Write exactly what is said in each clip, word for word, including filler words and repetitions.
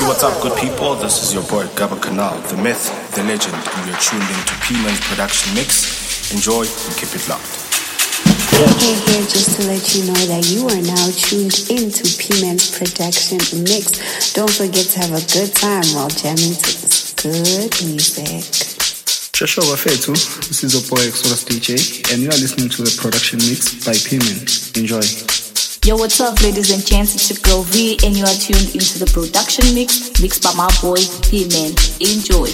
What's up, good people? This is your boy Gabba Canal, the myth, the legend, and you're tuned into P-Man's production mix. Enjoy and keep it locked. Hey, hey, hey, just to let you know that you are now tuned into P-Man's production mix. Don't forget to have a good time while jamming to this good music. Shasho Wafetu, this is your boy Exodus D J, and you are listening to the production mix by P-Man. Enjoy. Yo, what's up, ladies and gents? It's your girl V, and you are tuned into the production mix, mixed by my boy P-Man. Enjoy.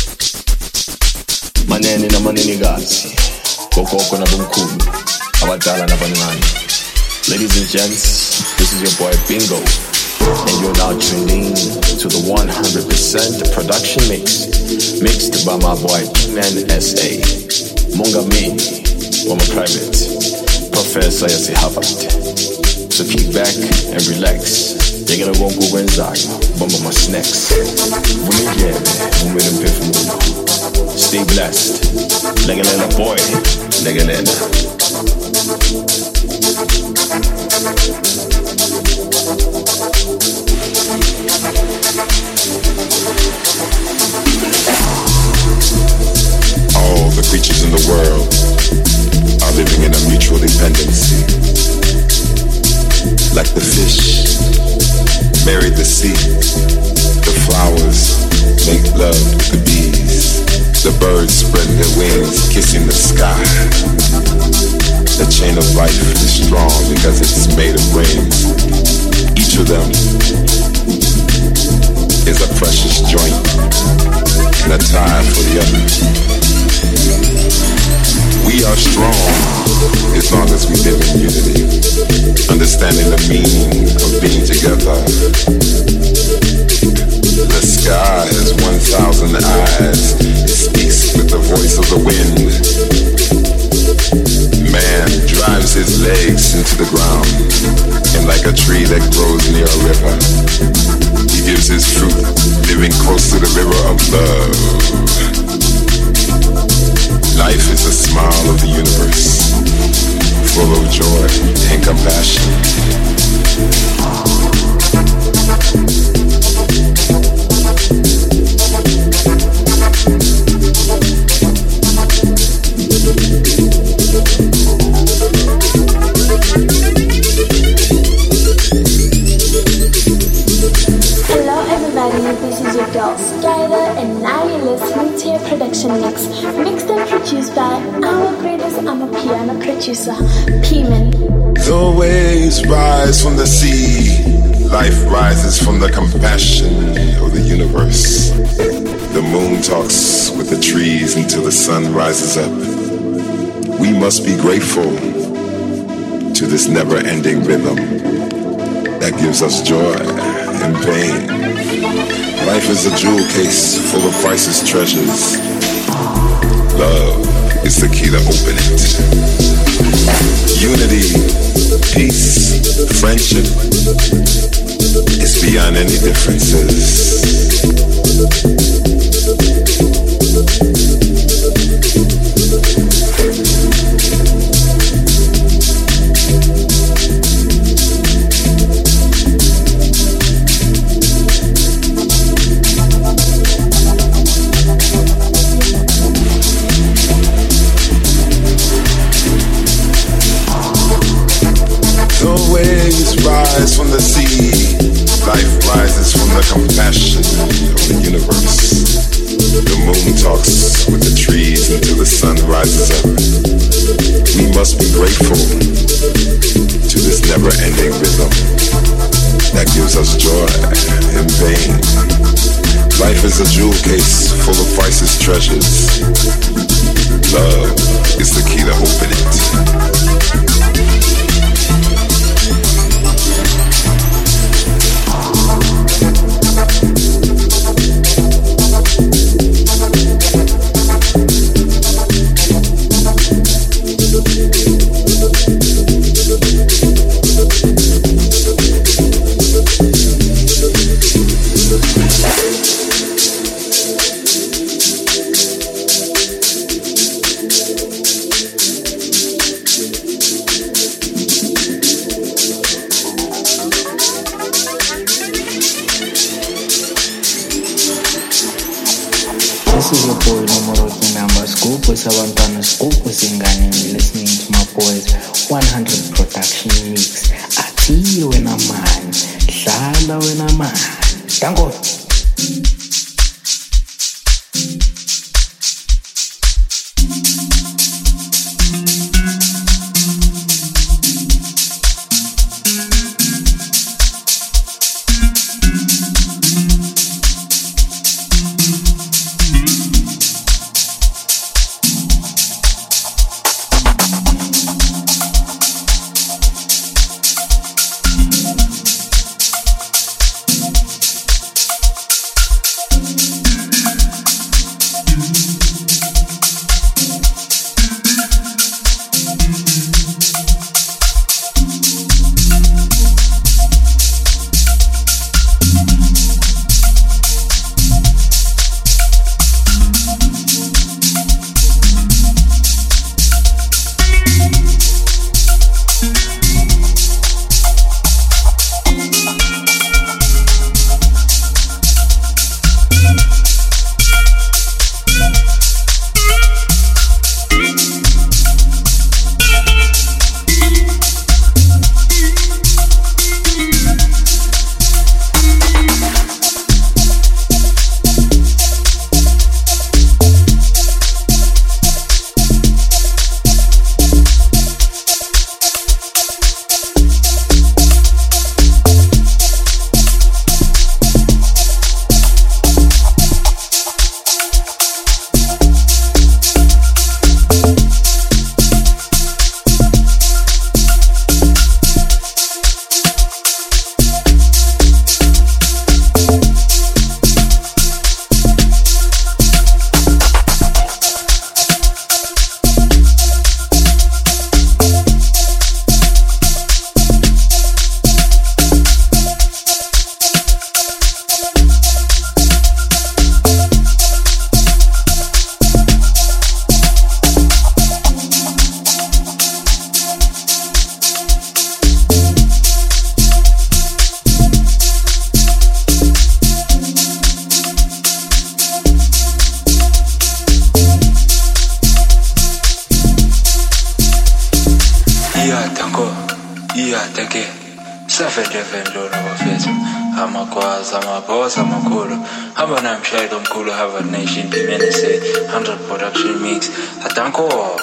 Manene na manene gazi, kokoko na bumkulu, awadala na banani. Ladies and gents, this is your boy Bingo, and you're now tuned in to the one hundred percent production mix, mixed by my boy P-Man S A. Munga me, Wama Private, Professor Yasi Harvard. So kick back and relax. You're gonna go Google and Zaga, bomba my snacks. Stay blessed. Legalena boy, Legalena. All the creatures in the world are living in a mutual dependency. Like the fish marry the sea, the flowers make love with the bees, the birds spread their wings, kissing the sky. The chain of life is strong because it's made of rings. Each of them is a precious joint and a tie for the other. We are strong as long as we live in unity, understanding the meaning of being together. The sky has one thousand eyes. It speaks with the voice of the wind. Man drives his legs into the ground, and like a tree that grows near a river, he gives his fruit, living close to the river of love. Life is a smile of the universe, full of joy and compassion. Hello everybody, this is your girl Skyler, and now you're listening to your production mix, mixed and produced by our greatest amapiano producer, P-Man. The waves rise from the sea, life rises from the compassion of the universe. The moon talks with the trees until the sun rises up. We must be grateful to this never-ending rhythm that gives us joy and pain. Life is a jewel case full of priceless treasures. Love is the key to open it. Unity, peace, friendship is beyond any differences. Rise from the sea, life rises from the compassion of the universe. The moon talks with the trees until the sun rises up. We must be grateful to this never-ending rhythm that gives us joy and pain. Life is a jewel case full of priceless treasures. Love is the key to open it. This is your boy Nomoroki Number Scoop with Savantana Scoop with Ingani. Listening to my boys one hundred Production Mix. Ati when I'm man, Shala when I'm man. Thank God. one hundred Production Mix. Atanko.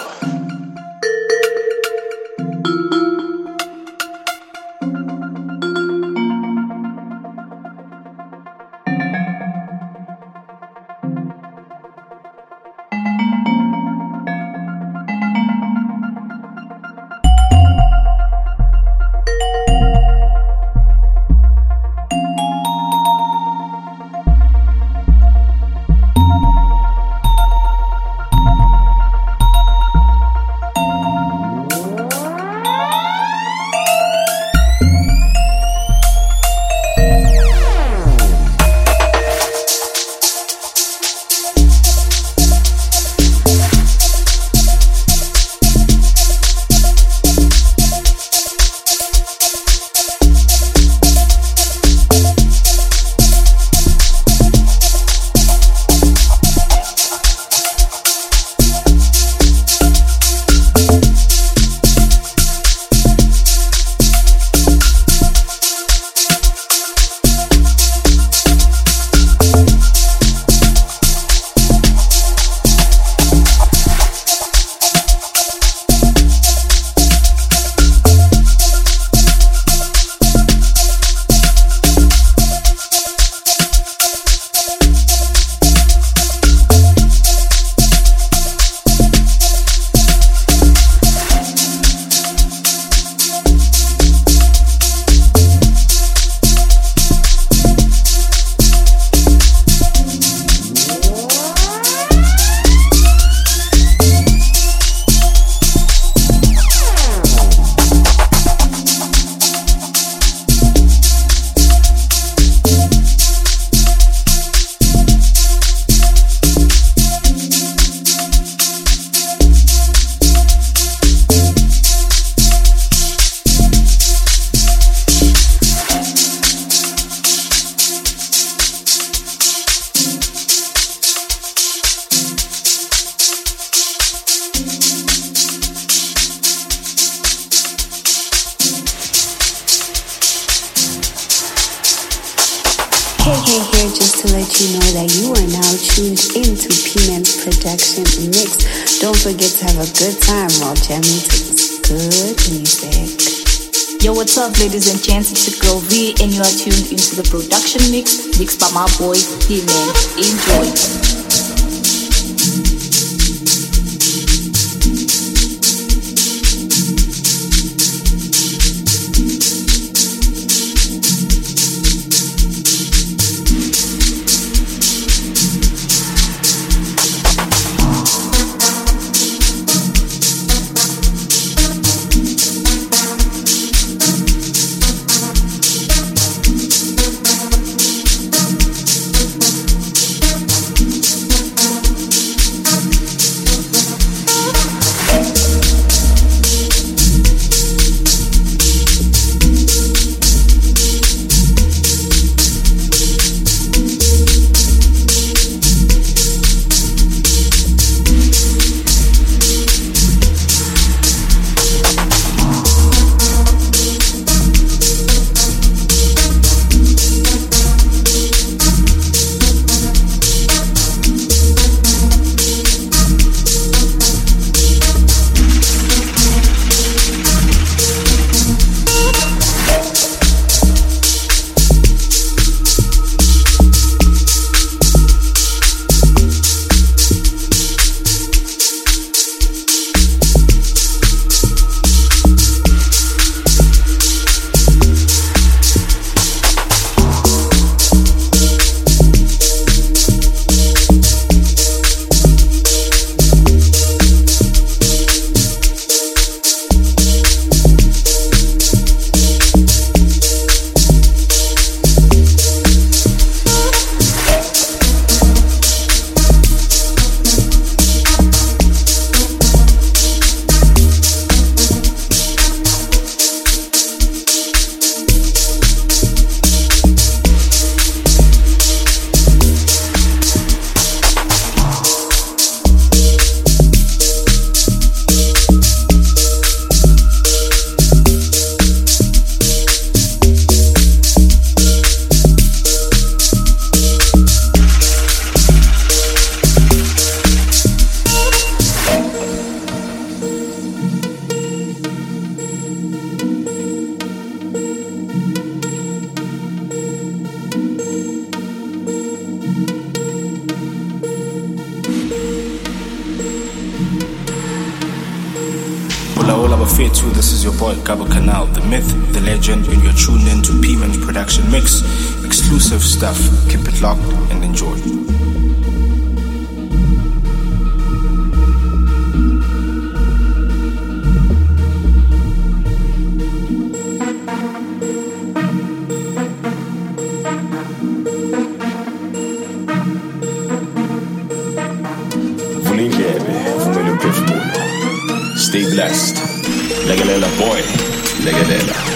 K K here just to let you know that you are now tuned into P-Man's production mix. Don't forget to have a good time while jamming to this good music. Yo, what's up, ladies and gents? It's your girl V, and you are tuned into the production mix mixed by my boy P-Man. Enjoy. This is your boy Gabo Canal, the myth, the legend, and you're tuned in to P-Man's production mix. Exclusive stuff. Keep it locked and enjoy. Stay blessed. Legalela boy, Legalela.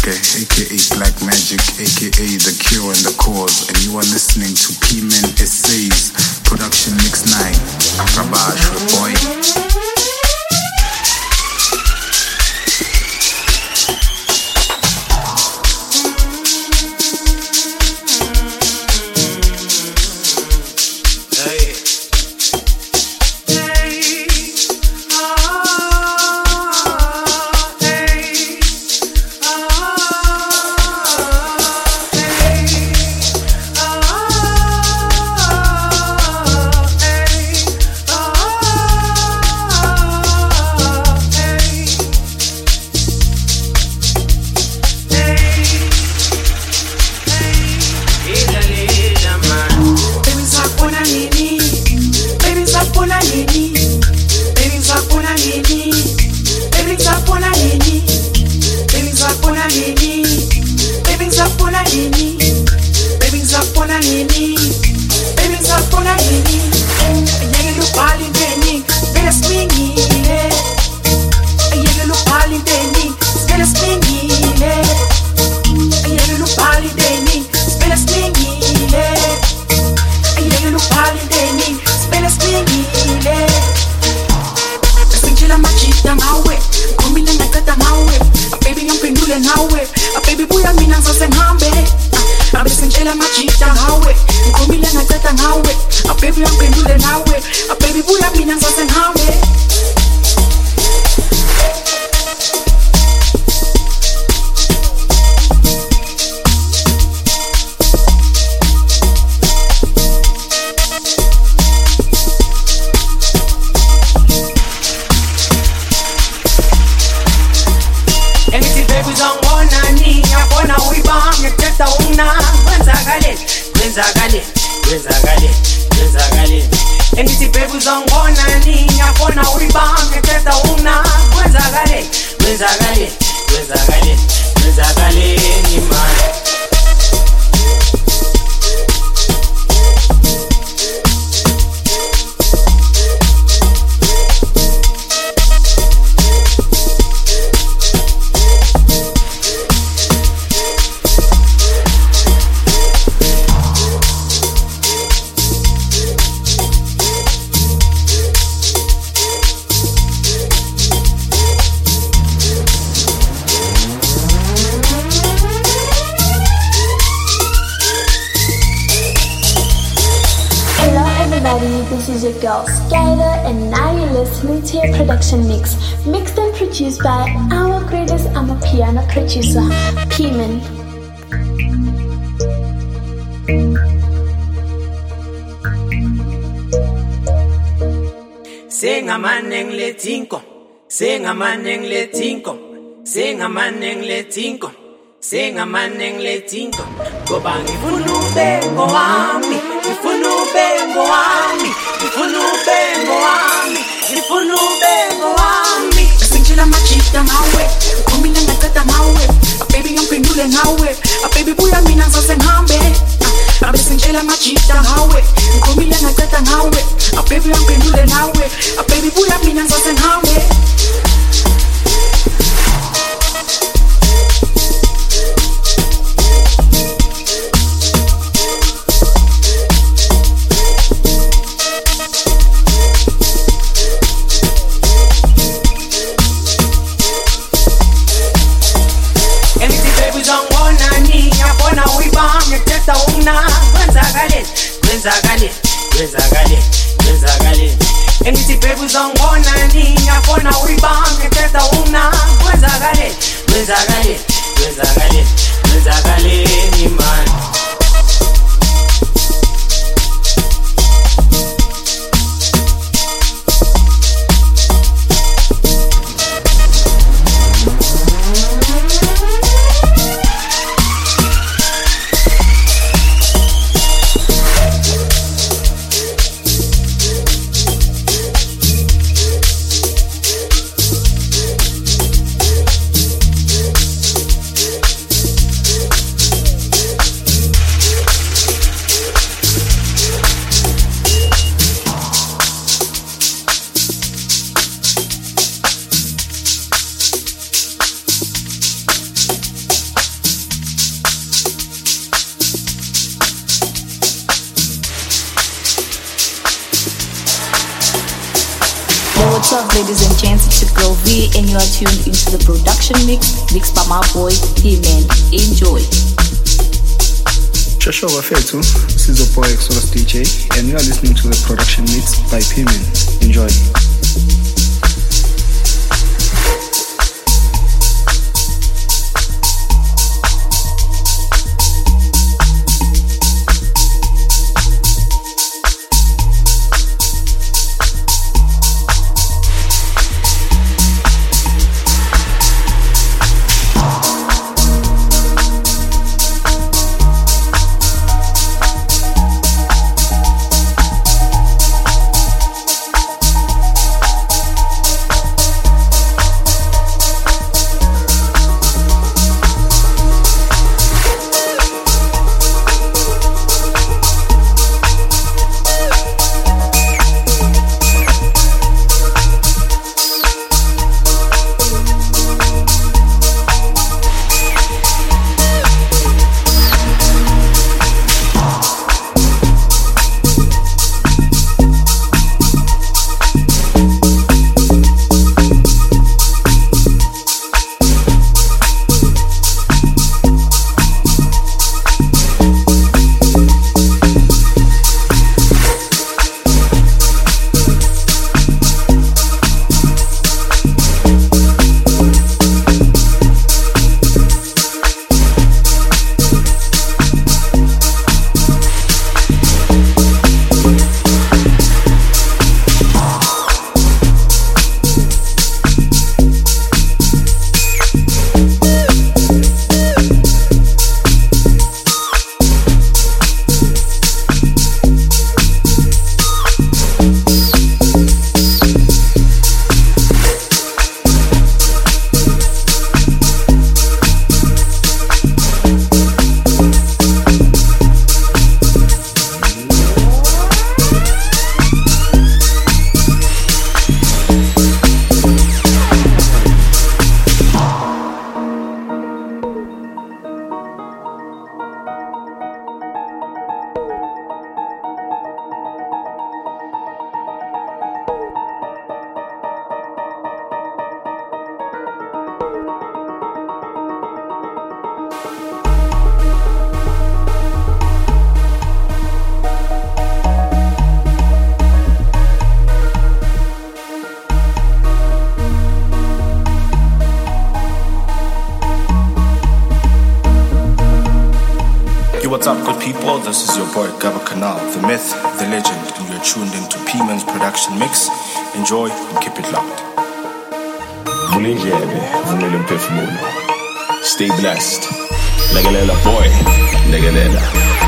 Sasuke, aka Black Magic, aka The Cure and the Cause, and you are listening to P-Men Essays, Production Mix nine. Rabash, boy. This is your girl Skyler, and now you're listening to your production mix, mixed and produced by our greatest amapiano producer, P-Men. Sing a man neng le tinko, sing a man neng le tinko, sing a man neng le tinko, sing a man neng le tinko. Go bang ifunu bengo ami, ifunu bengo ami, ifunu bengo ami, ifunu bengo ami. Singila machita mawe, kumina nakata mawe. A baby I'm pendule nawe, a baby buya mina sase ngambe. A baby singila machita mawe, kumina nakata nawe. A baby I'm pendule nawe, a baby buya mina sase ngambe. Gwenzakale, gwenzakale, gwenzakale. Engithi baby uzongibona nini afona uyibambe testa una. Gwenzakale, gwenzakale, gwenzakale, gwenzakale ni man. What's up, ladies and gents? It's your girl V, and you are tuned into the production mix, mixed by my boy P-Man. Enjoy. Shasho Wafetu, this is your boy Exodus D J, and you are listening to the production mix by P-Man. Enjoy. What's up, good people? This is your boy Gaba Kanal, the myth, the legend, and you're tuned into P-Man's production mix. Enjoy and keep it locked. Stay blessed. Legalela boy, legalela.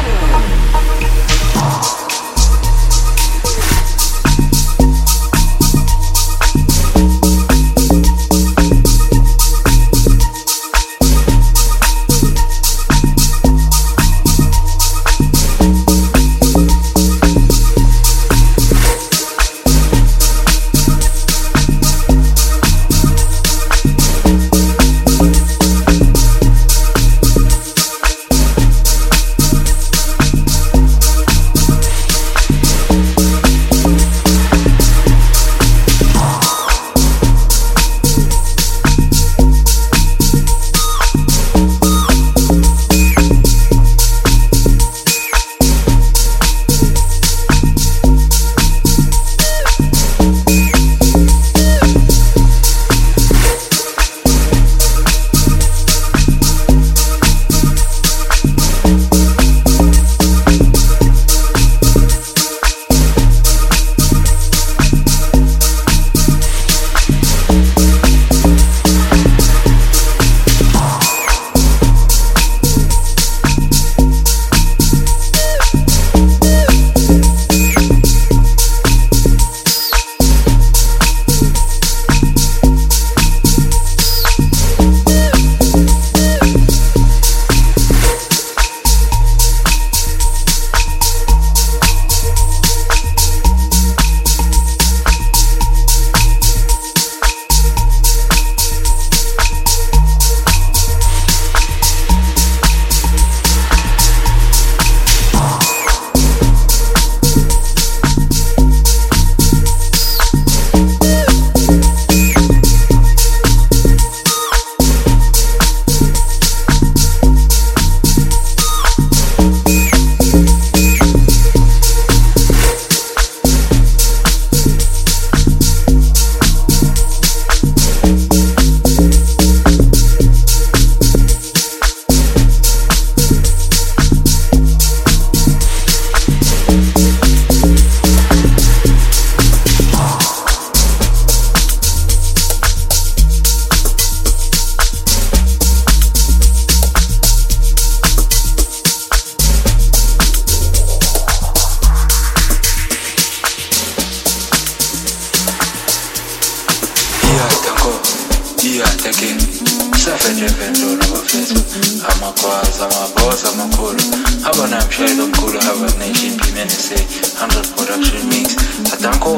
Amakwazi, amaboss, amakhulu. Abona mshayelo omkhulu, have a nation, P-Man S A, one hundred production mix. Adanko.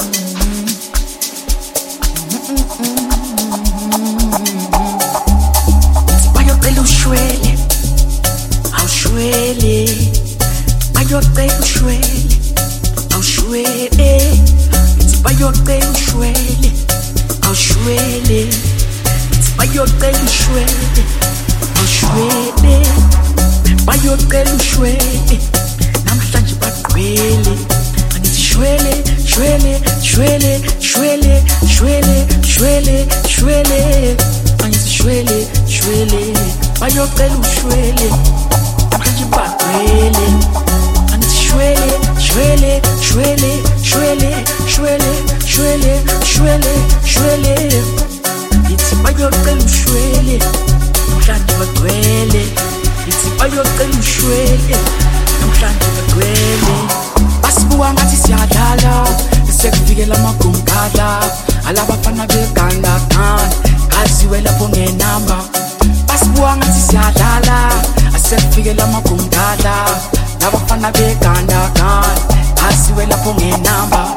Bayocela ushwele, awushwele. Bayocela ushwele, awushwele. Bayocela ushwele, awushwele. Bayocela ushwele, awushwele. Bayocela ushwele, namhlanje bagqwele. Angithi shwele, shwele, shwele, shwele, shwele, shwele, shwele. Angithi shwele, shwele. Bayocela ushwele, namhlanje bagqwele. Angithi shwele, shwele, shwele, shwele, shwele, shwele, shwele, shwele. Ithi bayocela ushwele, namhlanje bagqwele. Ithi bayocela ushwele, namhlanje bagqwele. Basibuka ngathi siyadlala, sekufikela amagumkhala. Alabafana begandaganda, kaziwe lapho ngenamba. Basibuka ngathi siyadlala, sekufikela amagumkhala. Labafana begandaganda, kaziwe lapho ngenamba.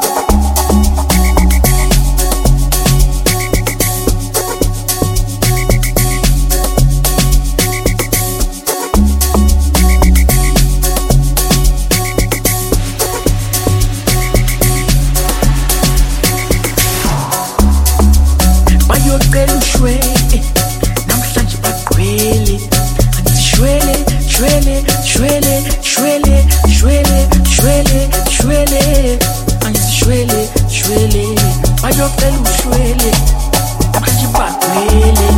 Bayocela ushwele, namhlanje bagqwele. Angithi shwele, shwele, shwele, shwele, shwele, shwele, shwele. Angithi shwele, shwele. Bayocela ushwele, namhlanje bagqwele.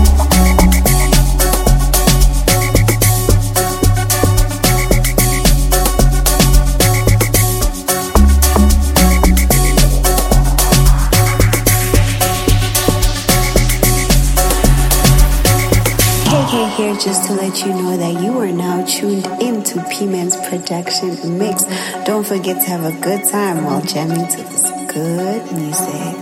Here just to let you know that you are now tuned into P-Man's production mix. Don't forget to have a good time while jamming to this good music.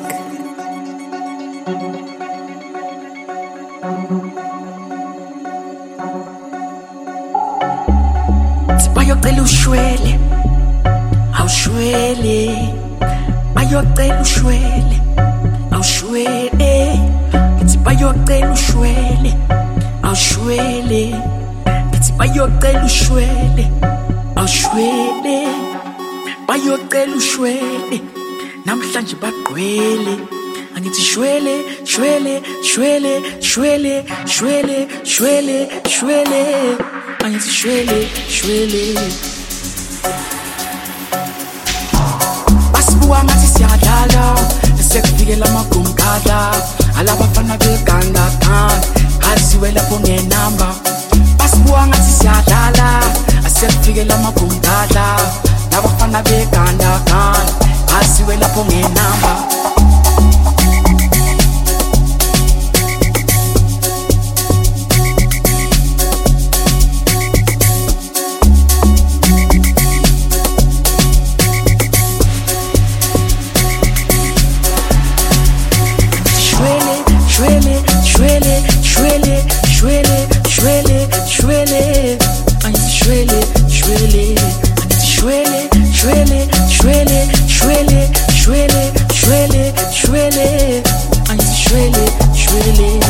Bayocela ushwele, awushwele. Bayocela ushwele, awushwele. Ithi bayocela ushwele, awushwele. Ithi bayocela ushwele, awushwele. Bayocela ushwele, namhlanje bagqwele. Angithi shwele, shwele, shwele, shwele, shwele, shwele, shwele. Angithi shwele, shwele. Basibuka ngathi siyadlala, sekufikela amagumkhala. Alabafana begandaganda, kaziwe lapho ngenamba. Basibuka ngathi siyadlala, sekufikela amagumkhala. Labafana begandaganda, kaziwe lapho ngenamba. Shwele, shwele, shwele, shwele, shwele, shwele. Angithi shwele, shwele. Angithi shwele, shwele, shwele, shwele, shwele, shwele, shwele. Angithi shwele, shwele.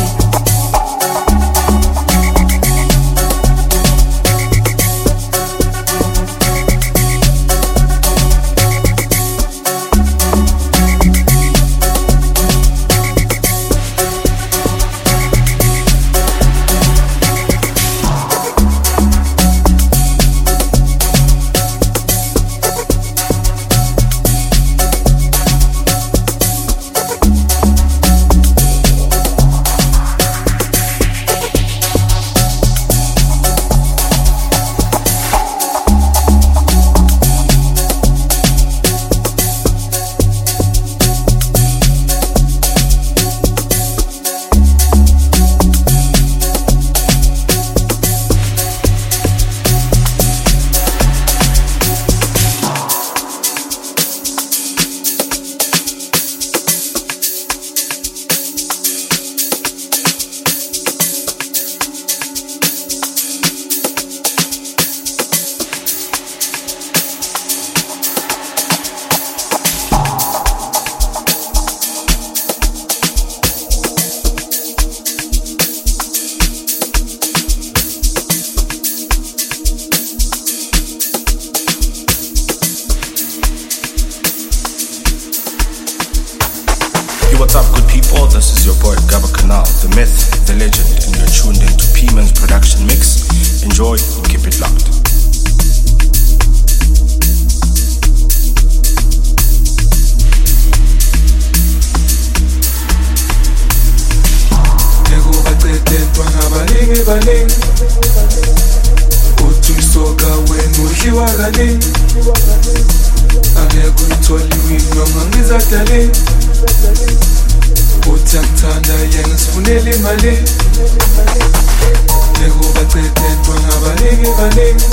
this is your boy Gaba Canal, the myth, the legend, and you're tuned into P-Man's production mix. Enjoy and keep it locked. Baningi baningi uthi usoka wena udliwa kaningi angeke uyithole noma ngizadale uthi akuthanda yena sifunela imali nekuba cede ntwana baningi baningi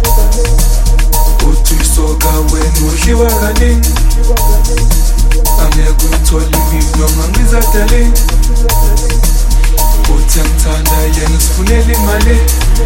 uthi usoka wena udliwa kaningi angeke uyithole noma ngizadale uthi angithanda yena sifunela imali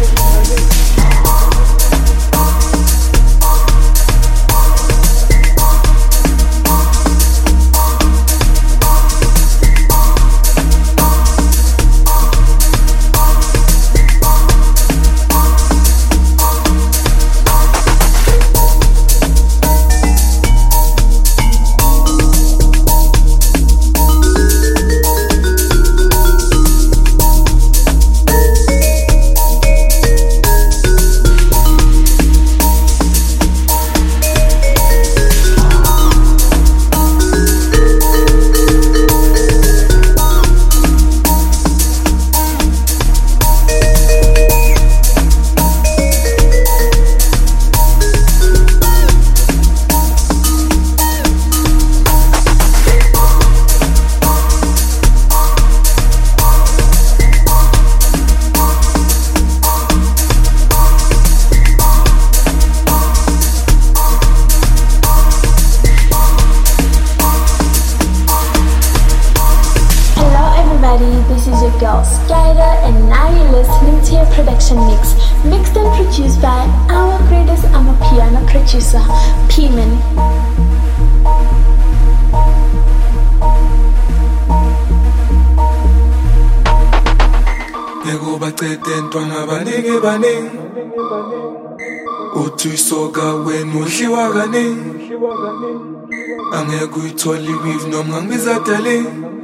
uthi usoka wena udliwa kaningi angeke uyithole iwive noma ngizadale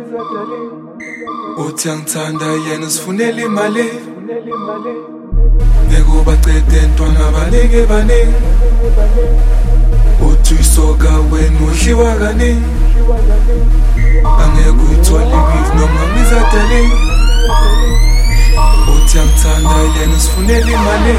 uthi angithanda yena sifunela imali nekuba cede ntwana baningi baningi uthi usoka wena udliwa kaningi angeke uyithole iwive noma ngizadale uthi angithanda yena sifunela imali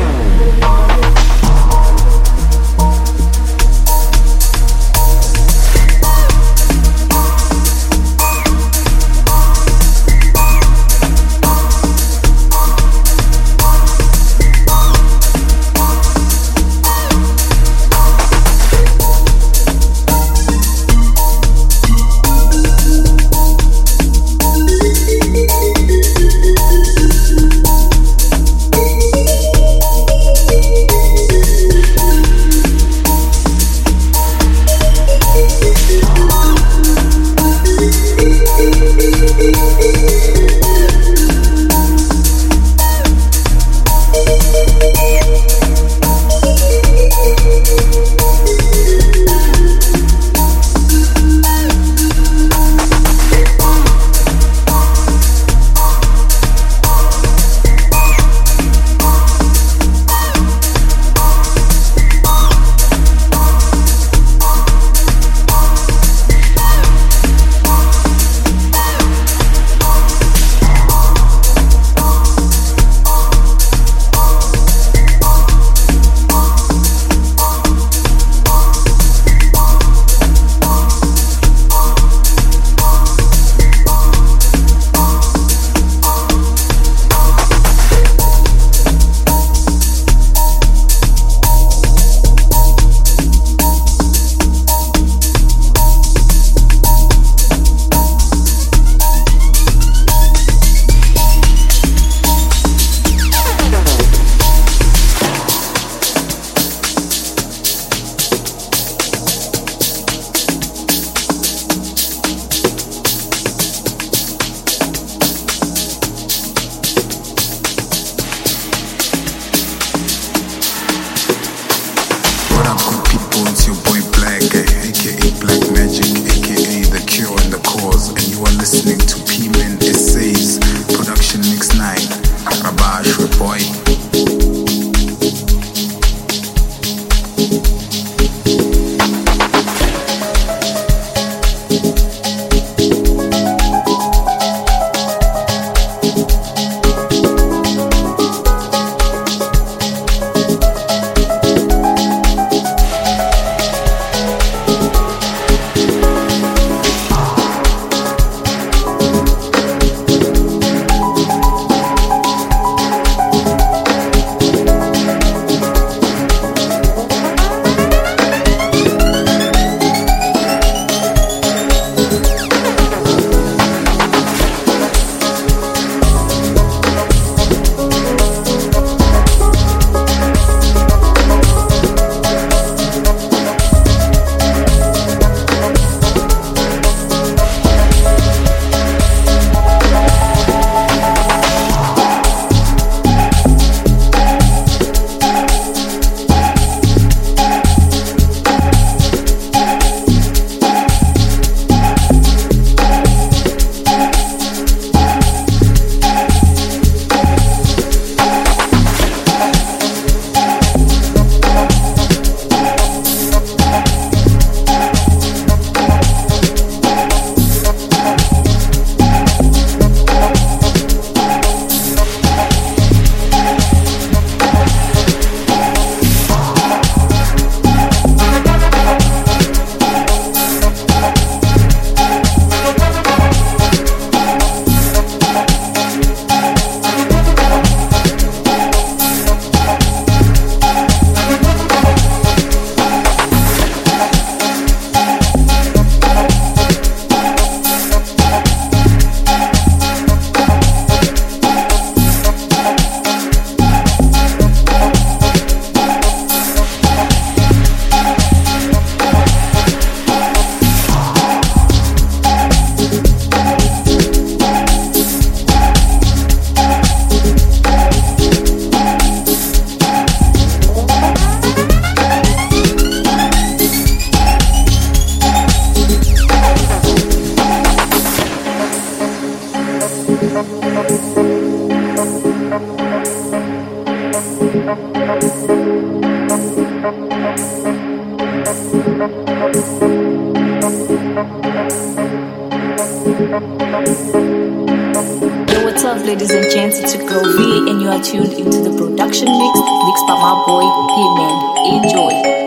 Yo, what's up, ladies and gents? It's your girl V, and you are tuned into the production mix, mixed by my boy P-Man. Enjoy.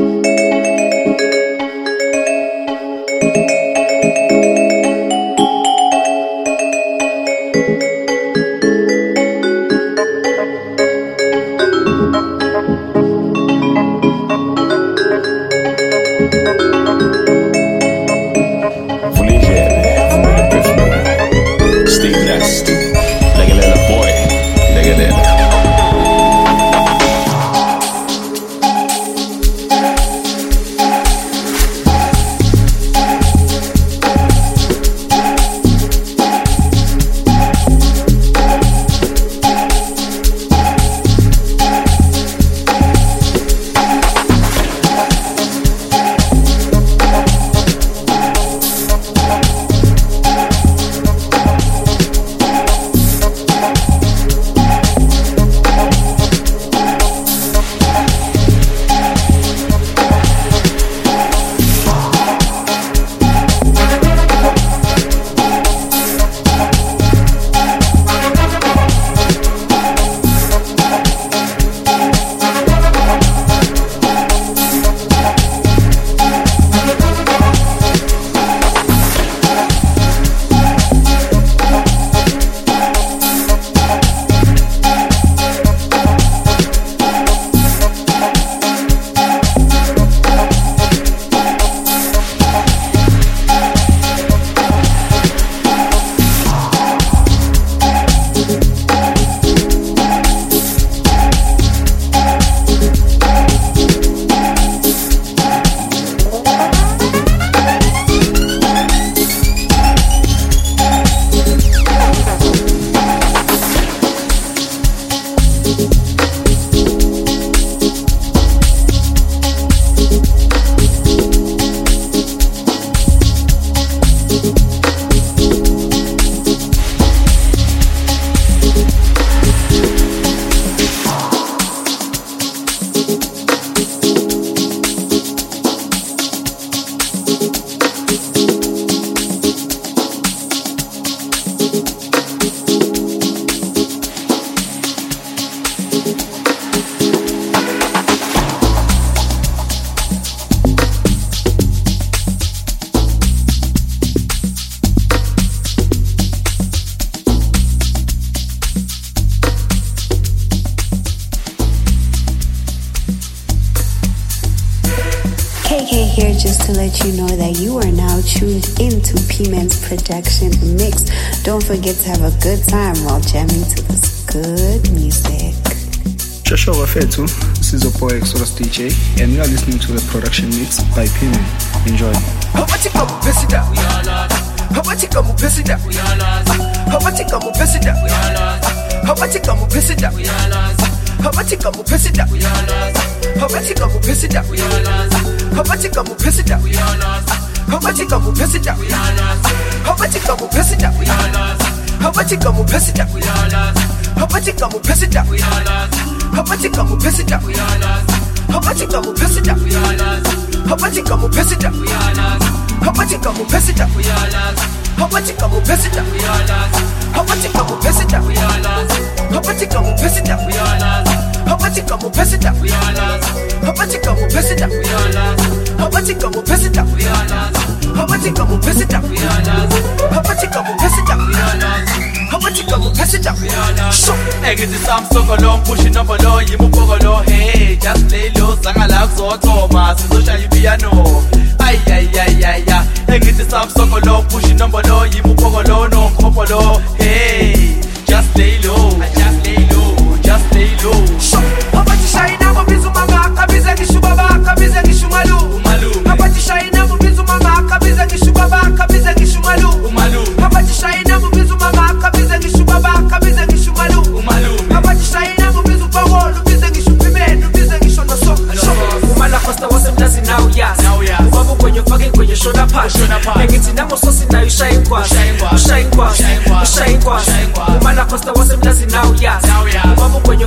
Here just to let you know that you are now tuned into P-Man's production mix. Don't forget to have a good time while jamming to this good music. Joshua Wafetu, this is your boy Exodus D J, and you are listening to the production mix by P-Man. Enjoy. How much you come to piss it up? We are lost. How much you come to piss it up? We are lost. How much you come to piss it up? We are lost. How much you come to piss it up? We are lost. How much you come to piss it up? We are lost. How much you come to piss it up? We are lost. How much you come to piss it up? We are lost. How much you come to piss it up? We are lost. How much you come to piss it up? We are lost. How much you come to piss it up? We are lost. How much you come to piss it up? We are lost. How much you come to piss it up? We are lost. How much you come to piss it up? We are lost. How much you come to piss it up? We are lost. How much you come to piss it up? We are lost. How much you come to piss it up? We are lost. How much you come to piss it up? We are lost. How much you come to piss it up? We are lost. How much you come to piss it up? We are lost. How much you come to piss it up? We are lost. How much you come to piss it up? We are lost. How much you come to piss it up? We are lost. How much you come to piss it up? We are lost. How much you come to piss it up? We are lost. Ngithi samsokolo push number lo yimupokolo hey just lay low sanga la kuzotoma sizoshaya ipiano ay ay ay ay ay ngithi samsokolo push number lo yimupokolo no khopolo hey just lay low just lay low just lay low abathi shayina mobizu mama kabiza ngishubaba kabiza ngishumalu umalu abathi shayina mobizu mama kabiza ngishubaba kabiza ngishumalu umalu abathi shayina mobizu mama kabiza ngishubaba kabiza ngishumalu umalu abathi shayina mobizu pawolo biza ngishupimeno biza ngishono so umala costa wasemlazi now yes ubaba kwenye fucking kwenye shoulder pass ngithi namo so sinayo shine kwash shine kwash shine kwash umala costa wasemlazi now yes ubaba kwenye fucking kwenye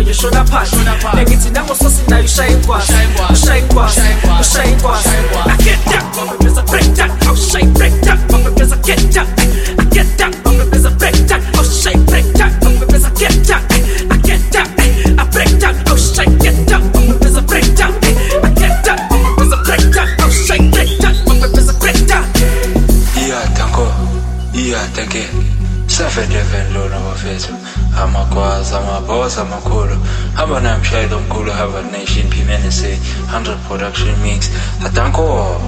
kwenye shoulder pad Nengithi nangososi nayo ushaya ingwazi Ushaya ingwazi, ushaya ingwazi I get that, mapepeza break that Oh shay break that, mapepeza get that I get that, mapepeza break that Oh shay break that, mapepeza get that I get that, I break that Oh shay get that, mapepeza break that I get that, mapepeza break that Oh shay break that, mapepeza break that Yeah, tango, yeah, tanke Safedeven lona bafethu Amakwazi, amaboss, amakhulu Hamba namshayeli omkhulu Hava Nation P M N S A one hundred production mix Atanko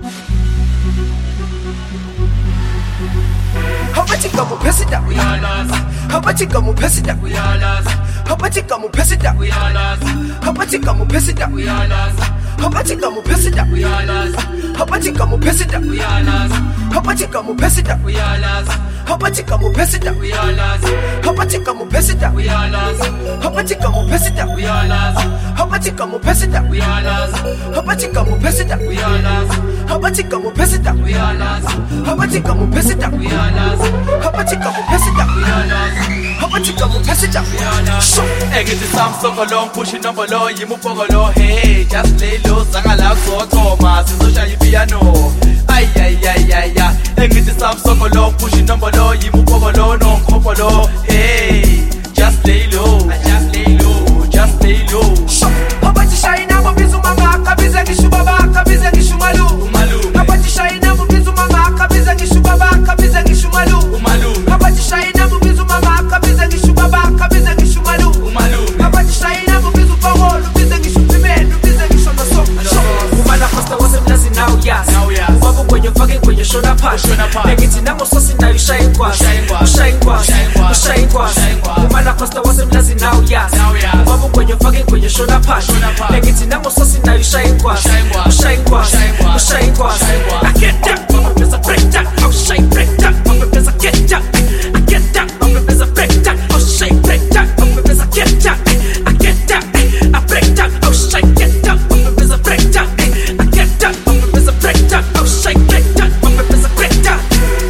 Habatika mu pesida Habatika mu pesida Habatika mu pesida Habatika mu pesida Habatika mu pesida Habatika mu pesida Habatika mu pesida Habatika mu pesida Habatika mu pesida Habatika mu pesida Habatika mu pesida Habatika mu pesida Habatika mu pesida Habatika mu pesida Habatika mu pesida Habatika mu pesida Engithi samsokolo pushing number low yimupokolo hey just lay low zangala kuzotoma sizoshaya ipiano ay ay ay ay ay Engithi samsokolo pushing number low yimupokolo nonkopolo hey just lay low just lay low just lay low Habathi shayina mobizu mama kabiza ngishubaba kabiza ngishumalu malu Habathi shayina mobizu mama kabiza ngishubaba kabiza ngishumalu malu Habathi shayina mobizu mama kabiza ngishubaba kabiza ngishumalu malu Habathi shayina mobizu pawolo biza ngishupimenu biza ngishona so Umana pasta wasemlazi now yes Ubabu kwenye fucking kwenye shoulder pad Nengithi nangososi nayo ushaya ingwazi Ushaya ingwazi, ushaya ingwazi Umana pasta wasemlazi now yes Ubabu kwenye fucking kwenye shoulder pad Nengithi nangososi nayo ushaya ingwazi Ushaya ingwazi, ushaya ingwazi I get that, mapepeza break that Oh shay break that, mapepeza get that I get that, mapepeza break that Oh shay break that, mapepeza get that I get that, I break that Oh shay get that, mapepeza break that I get that, mapepeza break that Oh shay break that, mapepeza break that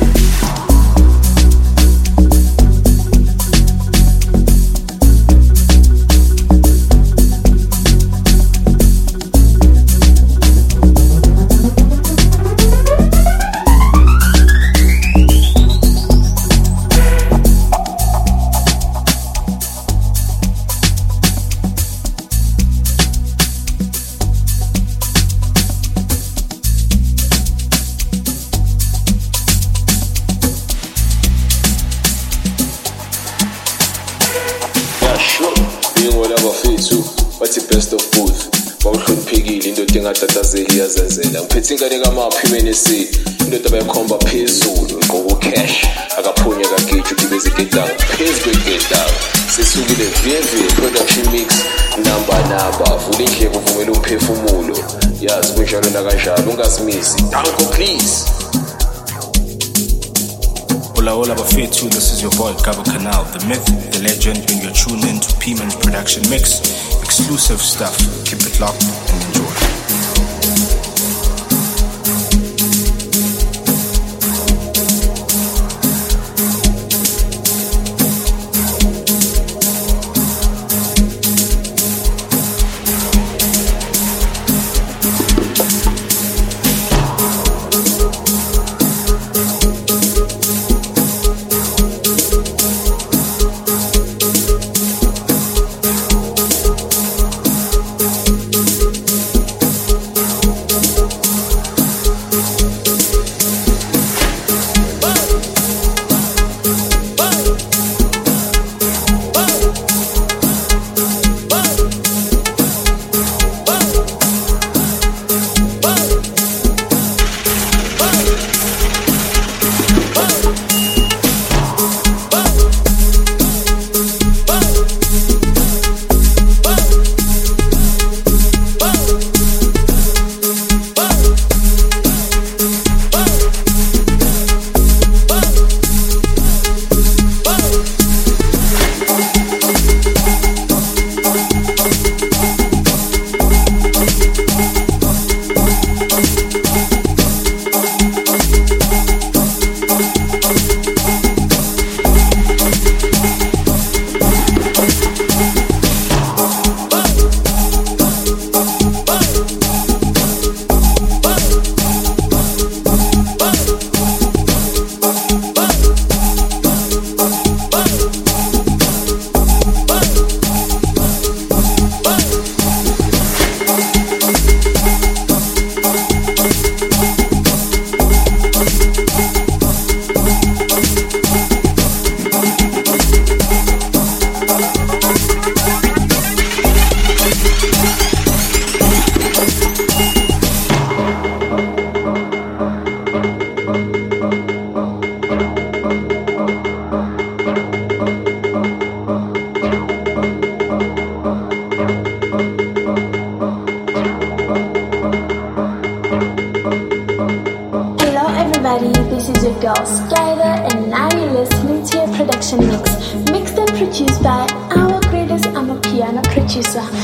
Tatazeli yazenzela ngiphethe ingane kamaphi P M N S A indoda bayikhomba phezulu ngoku cash akaphunya kageju dibeze gedang phezulu kwegedang sesukile V V production mix number number vula indlebe uvumela umphefumulo yazi kunjalo na kanjalo ungasimisi danko please Hola hola bafethu, this is your boy Gaba Canal, the myth, the legend, and you're tuned in to P Man's production mix. Exclusive stuff, keep it locked and enjoy.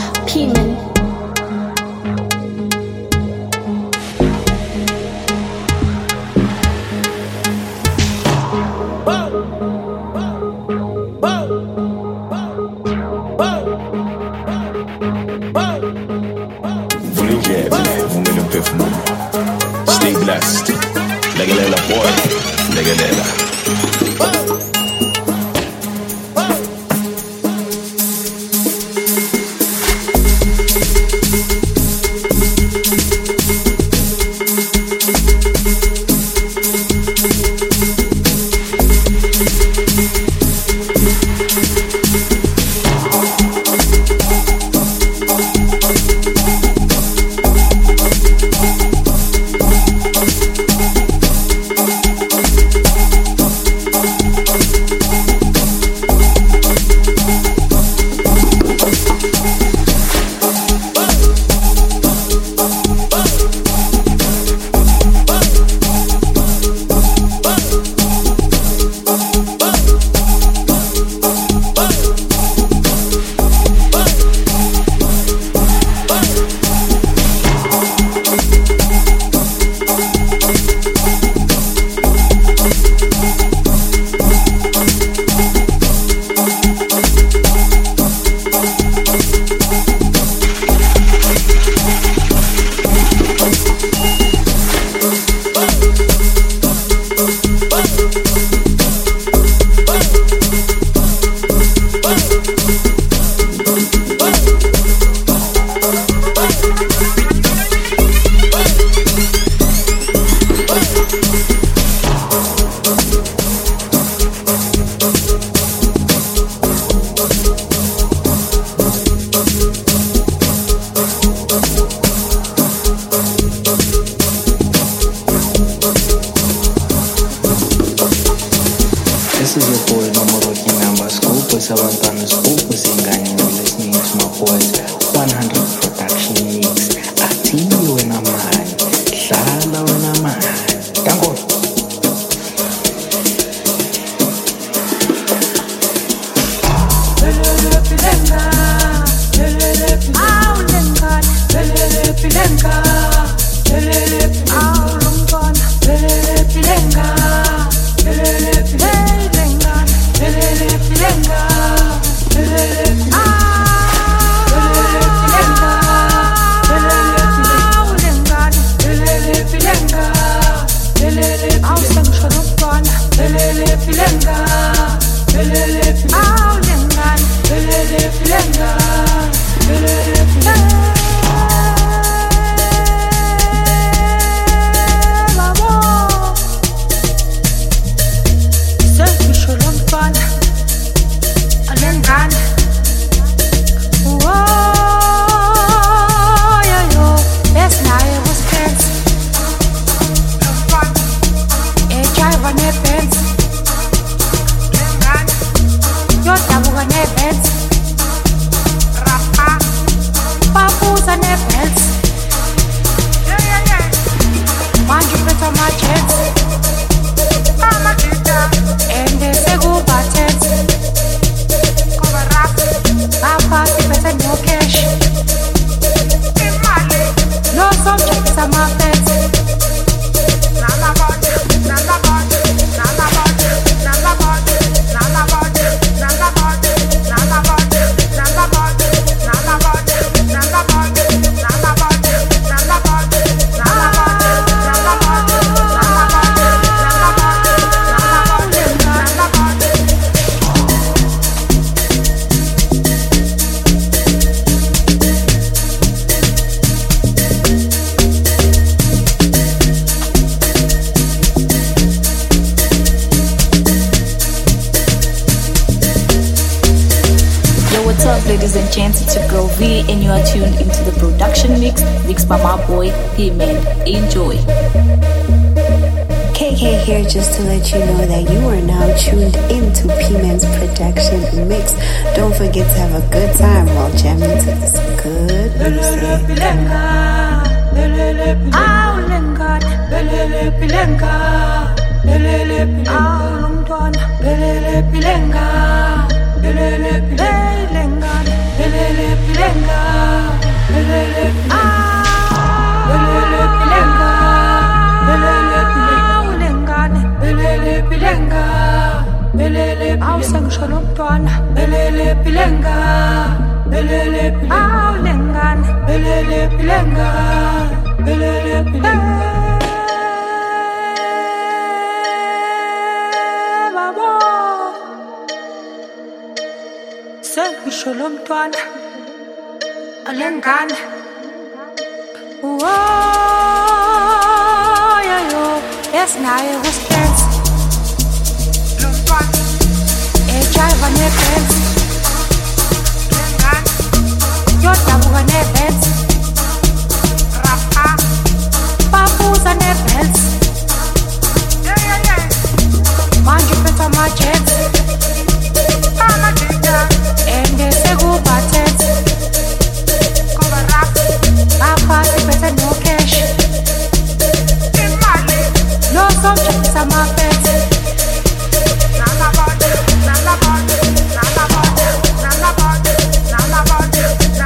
P-Man. Stay blessed. Legalela boy. Legalela. This is your boy Nomoroki Number Scoop with Savantana Scoop with Ingani. You're listening to my boys one hundred Production Mix. Atini wena man, Shala wena man. Tango. Ladies and gents, it's your girl V, and you are tuned into the production mix mixed by my boy P-Man. Enjoy. K K here just to let you know that you are now tuned into P-Man's production mix. Don't forget to have a good time while jamming to this good music. Belele pilenga, ah lengane. Belele pilenga, belele pilenga. Baba, sengisho lo mntwana alengane. Oh yeah yo, yes naye usipenzi lo mntwana ejiva nebenzi. Yodabuka nebeds, rapa, papuza nebeds. Yeah yeah yeah. Manje phetha amajets, amajeta, ende sekubathet. Koba rap, papa phetha no cash. Imali, lo somjisa amapets. Nala body, nala body, nala body, nala body, nala body.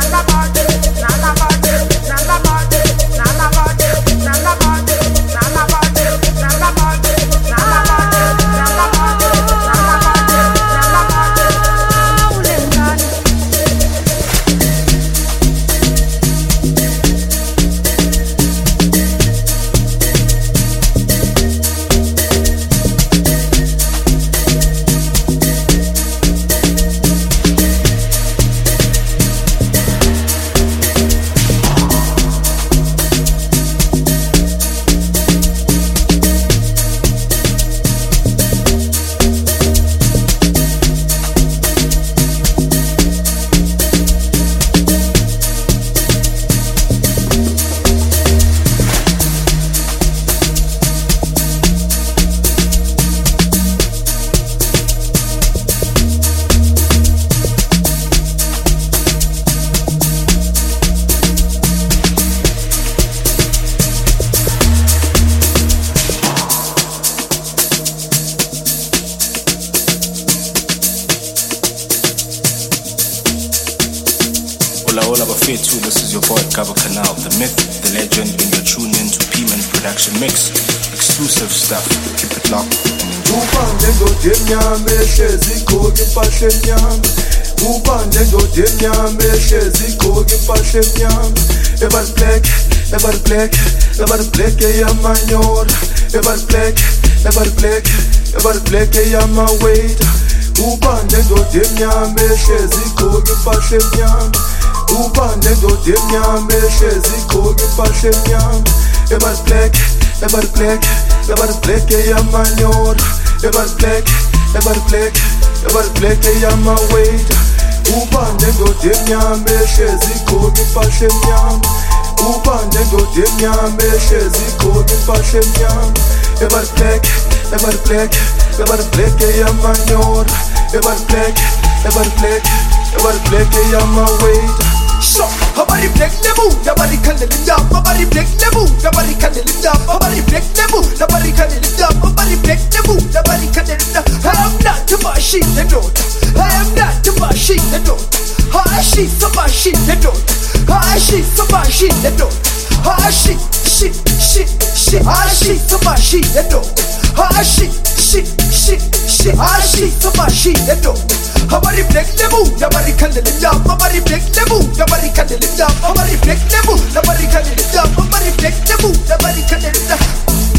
This is your boy Gaba Canal, the myth, the legend, and you're tuned in to P-Man's production mix. Exclusive stuff, keep it locked and enjoy. Ubande ndodenyame hlezi gqoka impahla emnyama. Ubande ndodenyame hlezi gqoka impahla emnyama. Every black, every black, every black eyamanyora. Every black, every black, every black eyamawaiter. Ubande ndodenyame hlezi gqoka impahla emnyama. Ubande ndoda emnyama ehlezi igqoka impahla emnyama. Every black, every black, every black eyamanyora. Every black, every black, every black eyamawaiter. Ubande ndoda emnyama ehlezi igqoka impahla emnyama. Ubande ndoda emnyama ehlezi igqoka impahla emnyama. Every black, every black, every black eyamanyora. Every black, every black, every black eyamawaiter. So, habari black nebu, nobody can live down. Habari black nebu, nobody can live down. Habari black nebu, nobody can live down. Habari black nebu, nobody can live down. I am not the machine, the daughter. I am not the machine, the daughter. I she the machine, the daughter. I she the machine, the daughter. I she, she, she, she. I she the machine, the daughter. I she, she, she, she. I she the machine, the daughter. Habari black nebu, nobody can live down. Habari black nebu, nobody can live down. Habari black nebu, nobody can live down. Habari black nebu, nobody can live down.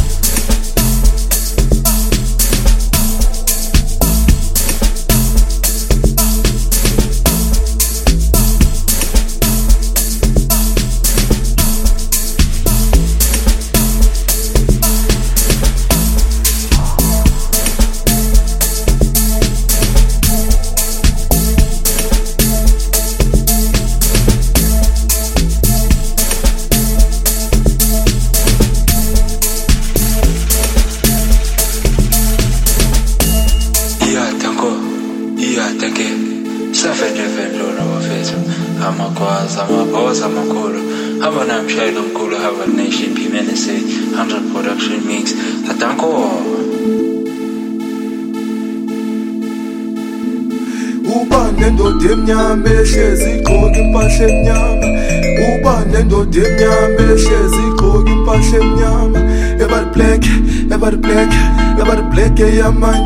Ubande ndoda emnyama ehlezi igqoka impahla emnyama. Ubande ndoda emnyama ehlezi igqoka impahla emnyama. Every black, every black, every black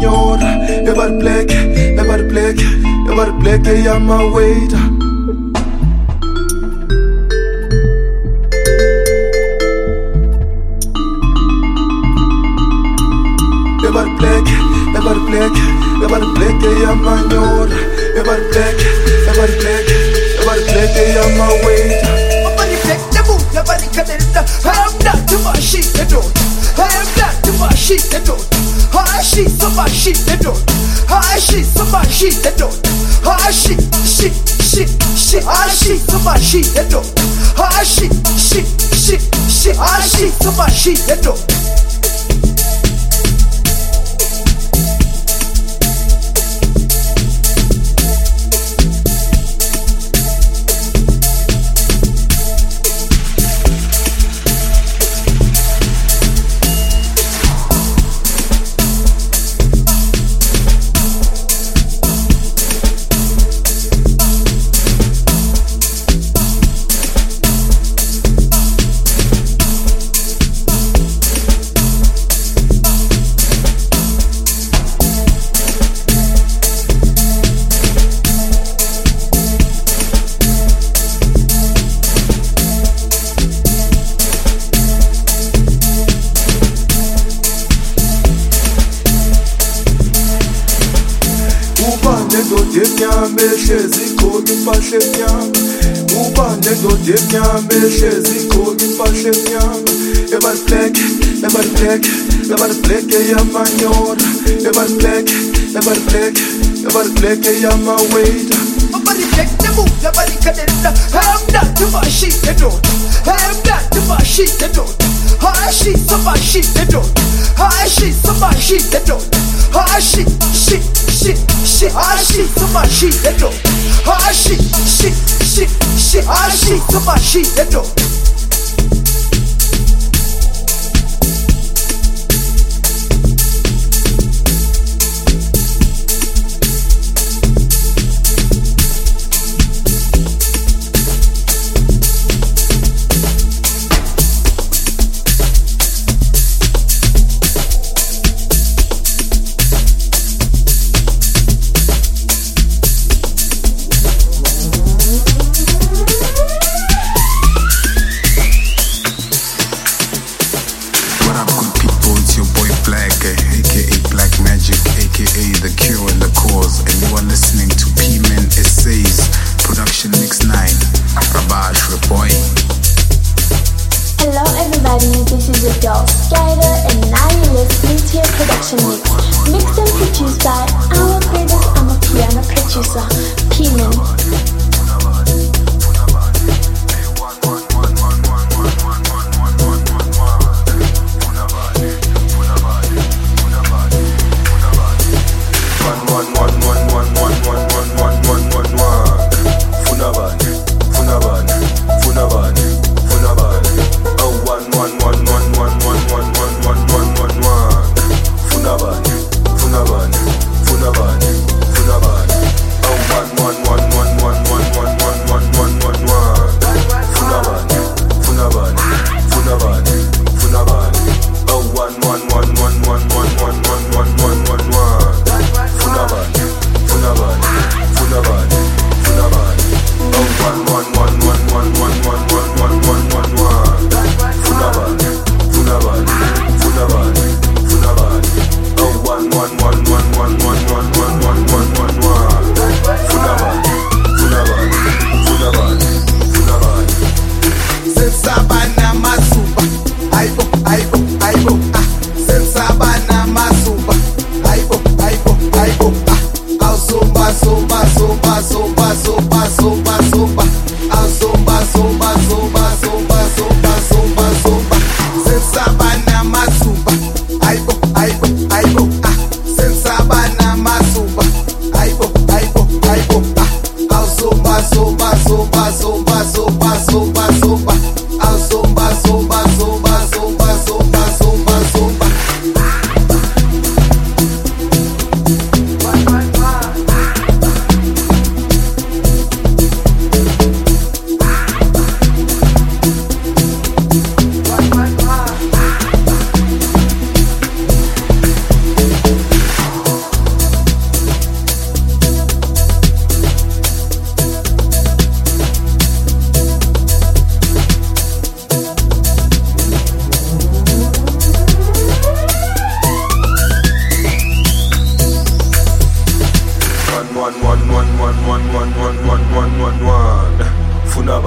eyamanyora. Every black, every black, every black eyamawaiter. weight. My body flex, the move, your body connect. I am not to my sheet, the note. I am not to my sheet, the note. I sheet, so my sheet, the note. I sheet, so my sheet, the note. I sheet, sheet, sheet, sheet. I sheet, so my sheet, the note. I sheet, sheet, sheet, sheet. I sheet, so my sheet, the note. Ehlezi igqoka impahla emnyama ubande ndoda emnyama ehlezi igqoka impahla emnyama ebali black ebali black ebali black eyamanyora ebali black ebali black ebali black eyamawaiter. Nobody black the move, nobody connect. I am not to my sheet, the note. I am not to my sheet, the note. I sheet, so my sheet, the note. I sheet, so my sheet, the note. I sheet, shit, shit, shit. I sheet, so my sheet, the note. I sheet, shit, shit, shit. I sheet, so my sheet, the note.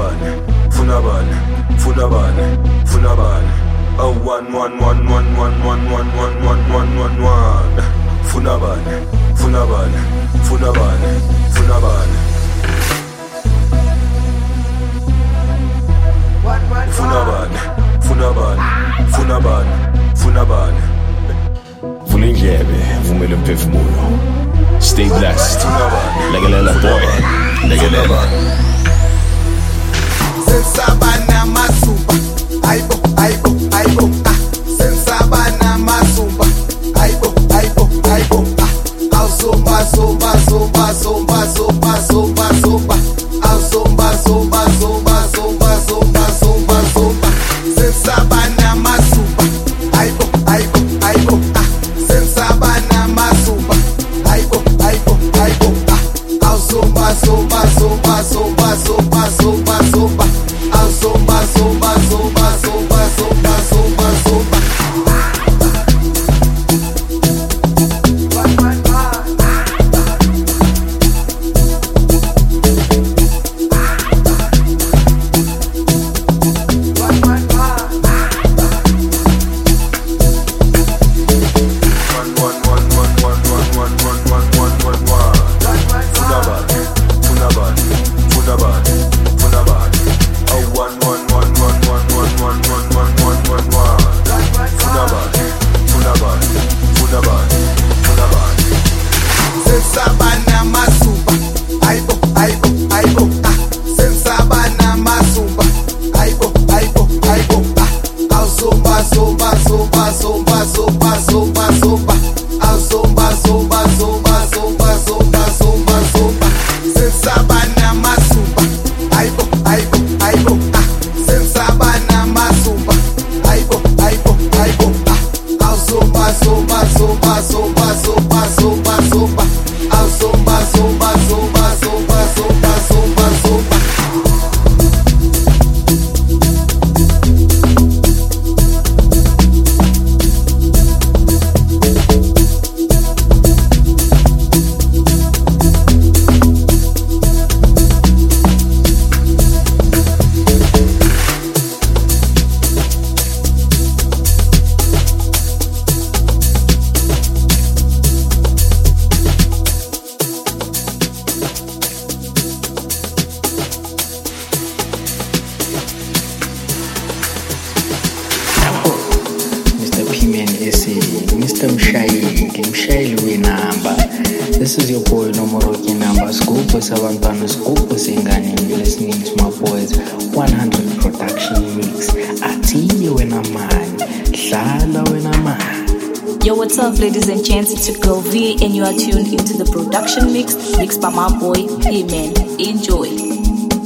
bani, funa bani, funa bani, funa bani. Oh one one one one one one one one one one one one. Funa bani, funa bani, funa bani, funa bani. Funa bani, funa bani, funa bani, funa bani. Vula indlebe, vumela umphefumulo. Stay blessed. Legelela boy, legelela. Sensabana masuba, aibo, aibo, aibo, ah. Sensabana masuba, aibo, aibo, aibo, ah. Ao zomba, zomba, zomba, zomba, zomba, zomba, zomba. Ao zomba, zomba, zomba, zomba, zomba, zomba, zomba. Sensabana masuba, aibo, aibo, aibo, ah. Sensabana masuba, aibo, aibo, aibo, ah. Ao zomba, zomba, zomba, zomba, zomba, zomba, zomba. Ao zomba, zomba, zomba, zomba, zomba, zomba, zomba. This is your boy Nomoroki Namba Scoop with Savantano Scoop with Singani and you're listening to my boys one hundred production mix. Ati when a man, Shala when a man. Yo, what's up, ladies and gents? It's your girl V, and you are tuned into the production mix mixed by my boy P-Man. Enjoy.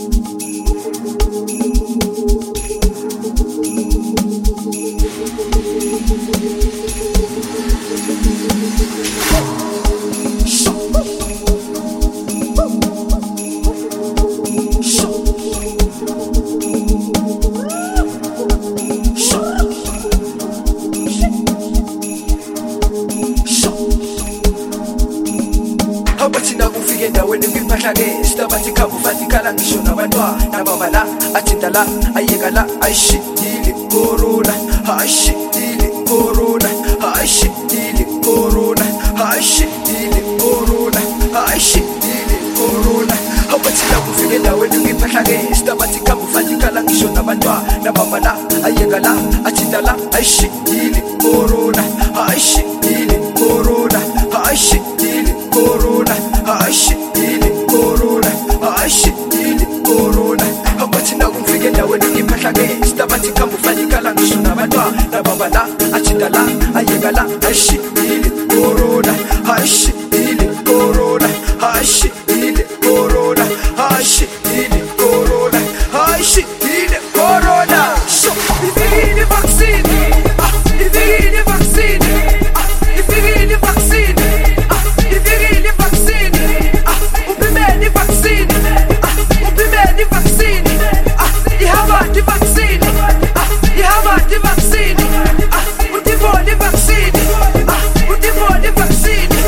Atindala, ayegala, aishi, ili corona, aishi, ili corona, aishi, ili corona, aishi, ili corona, aishi, ili corona. Hapatina kufigenda wendu kipatage, stabati kamu fatikala kisho na bandwa, na babala, ayegala, atindala, aishi, ili corona, aishi, ili corona, aishi, ili corona, aishi, ili corona, aishi, ili corona. Hapatina kumfikenda wendu kipatage, stabati kamu fatikala kisho na bandwa, na babala, atindala, ayegala, aishi, ili corona, aishi, ili corona, aishi, ili corona, aishi, ili corona, aishi, ili corona. So, if you need a vaccine, ah, if you need a vaccine, ah, if you need a vaccine, ah, if you need a vaccine, ah, upi me the vaccine, ah, upi me the vaccine, ah, you have the vaccine, ah, you have the vaccine, ah, uti for the vaccine, ah, uti for the vaccine.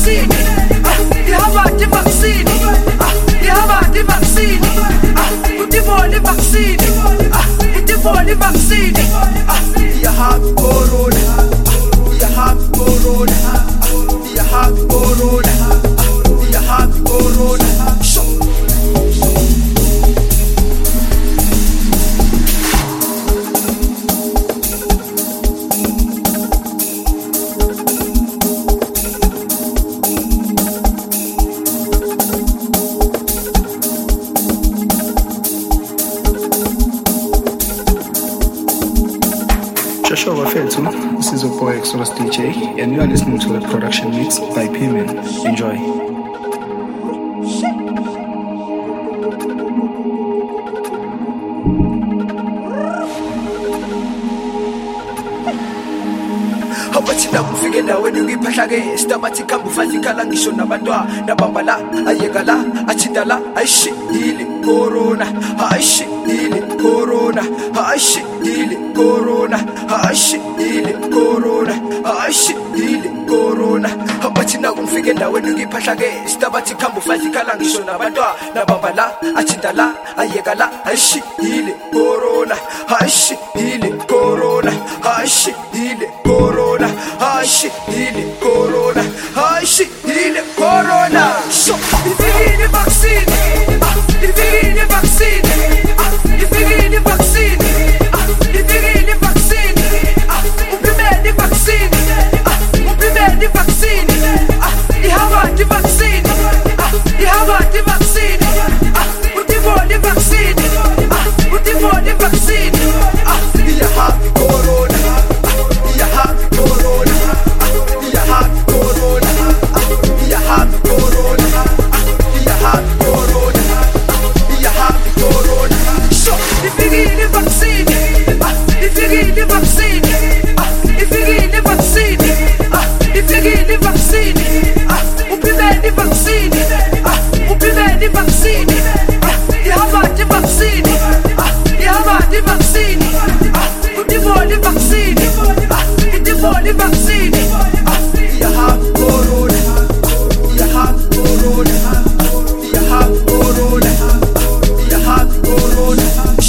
vaccine. Ihamba di vaccine. Ihamba di vaccine. Utivoli vaccine. Utivoli vaccine. Ihamba corona. Ihamba corona. Ihamba corona. Ihamba corona. Joshua Fetu, this is your boy Exodus D J, and you are listening to the production mix by P-Man. Enjoy. Abathina kufike endaweni ngiphahla-ke sitabathi khamba ufadlikhala ngisho nabantwana nabamba la ayeka la athinta la ayishidile corona ayishidile corona ayishidile corona ayishidile corona ayishidile corona abathina kufike endaweni ngiphahla-ke sitabathi khamba ufadlikhala ngisho nabantwana nabamba la athinta la ayeka la ayishidile corona ayishidile corona ayishidile corona Ay shit, heal it, corona. Ay shit, heal it, corona. So, if you get the vaccine, if you get the vaccine, if you get the vaccine, if you get the vaccine, who prepared the vaccine, who prepared the vaccine, you have the vaccine, you have the vaccine, who devoted the vaccine, who devoted the vaccine, you have the corona. You have the corona. You have the corona. You have the corona. You have the corona. You have the corona. So if you get the vaccine, if you get the vaccine, if you get the vaccine, if you get the vaccine, who prepared the vaccine? Who prepared the vaccine? You have the vaccine. You have the vaccine. Who devoted the vaccine? For the vaccine, you have corona, you have corona, you have corona, you have corona.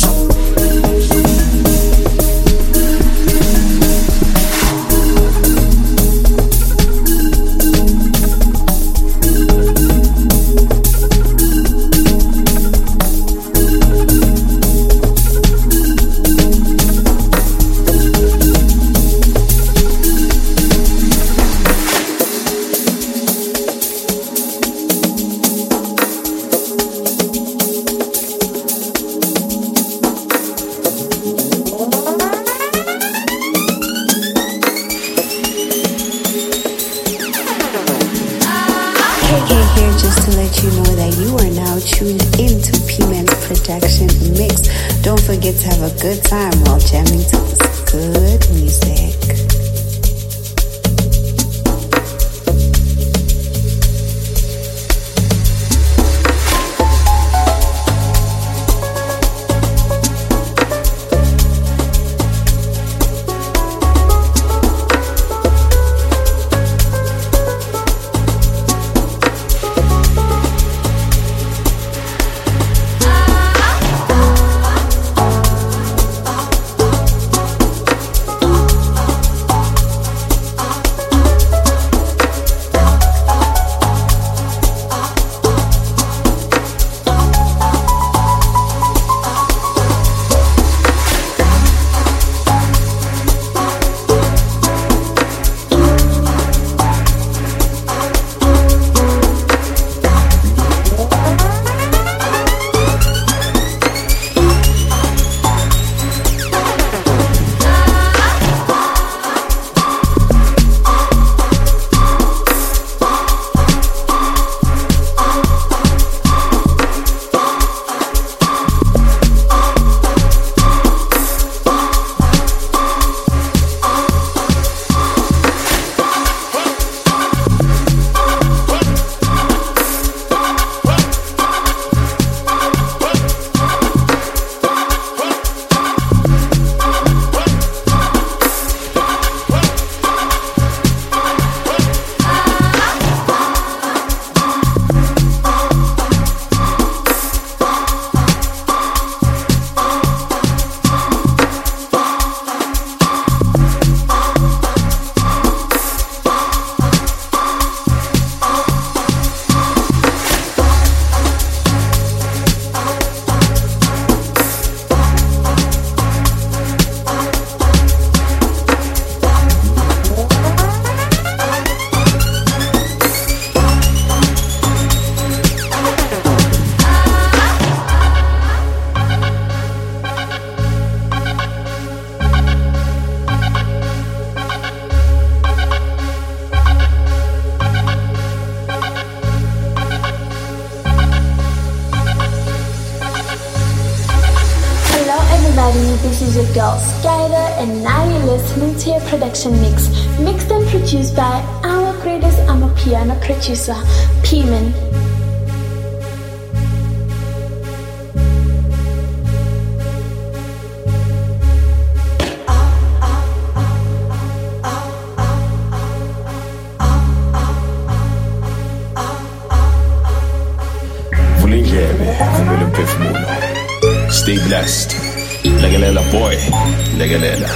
Don't forget to have a good time while jamming to this good music. girl Skyler, and now you're listening to a production mix, mixed and produced by our greatest amapiano producer, P-Man. Stay blessed. Legalela boy, Legalela.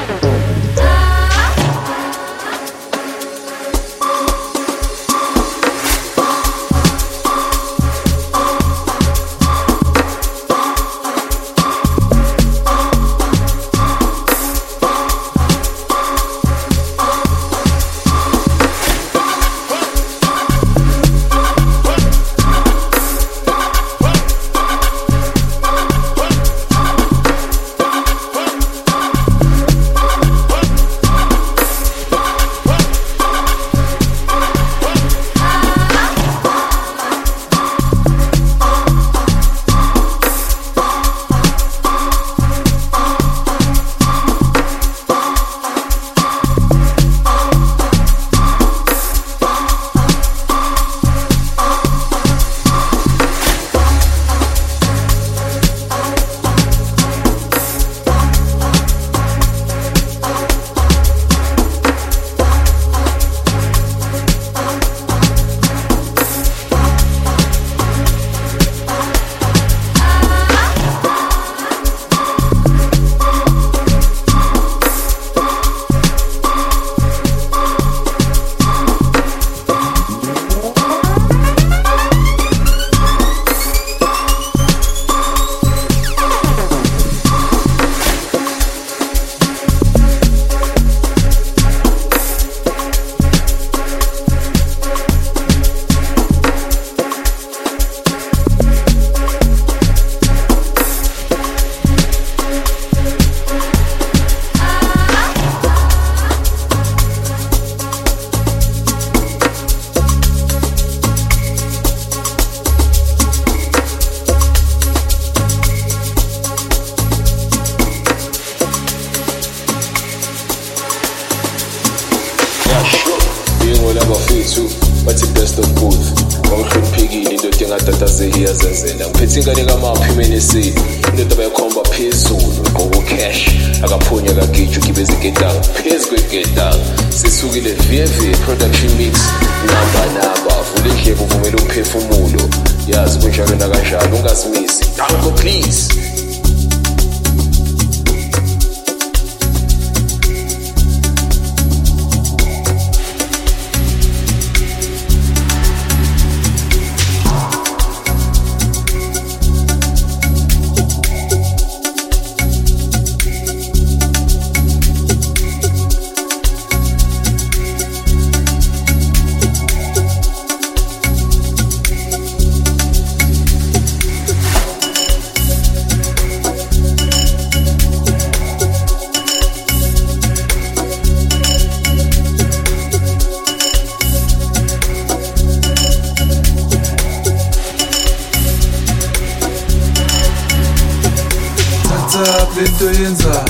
Lento yenza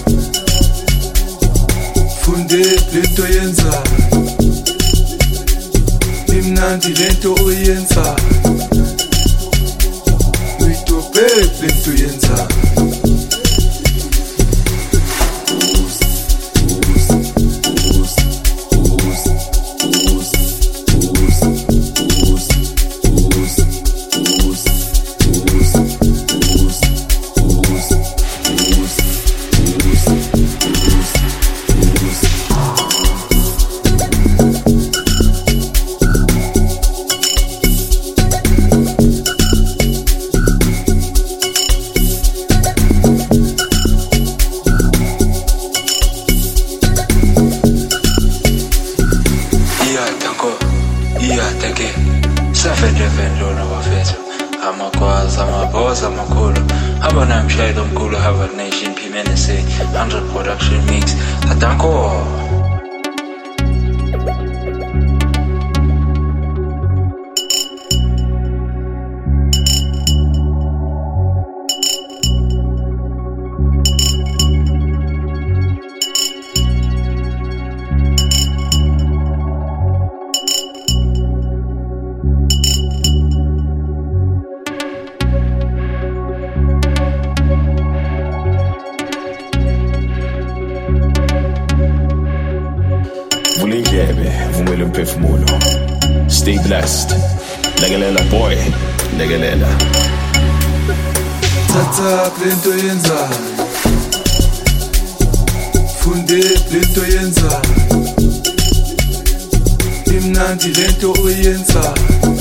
funde lento yenza imnandi lento oyenza uyitope lento yenza one hundred production mix. Atanko. vula indlebe vumela umphefumulo. Stay blessed. Lekelela boy, lekelela. Tata lento yenza, funde lento yenza, imnandi lento oyenza,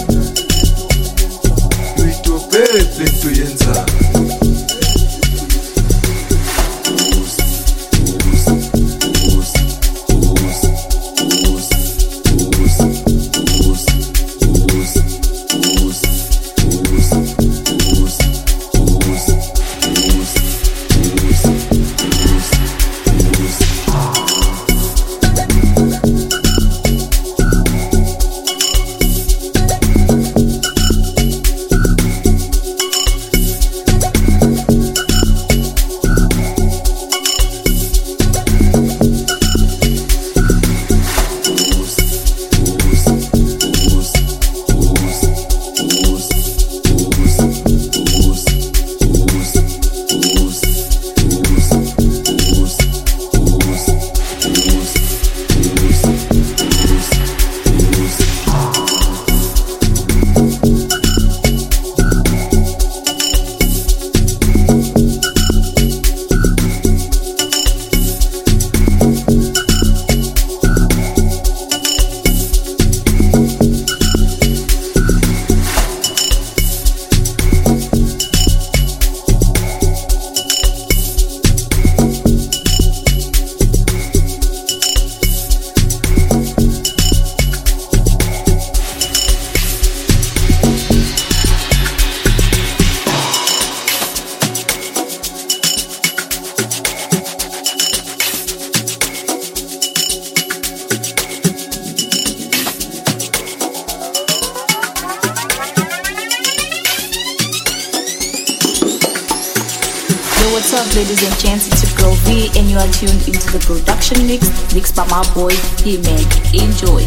uyitope lento yenza. What's up, ladies and gents? It's your girl V, and you are tuned into the production mix, mixed by my boy P-Man. Enjoy.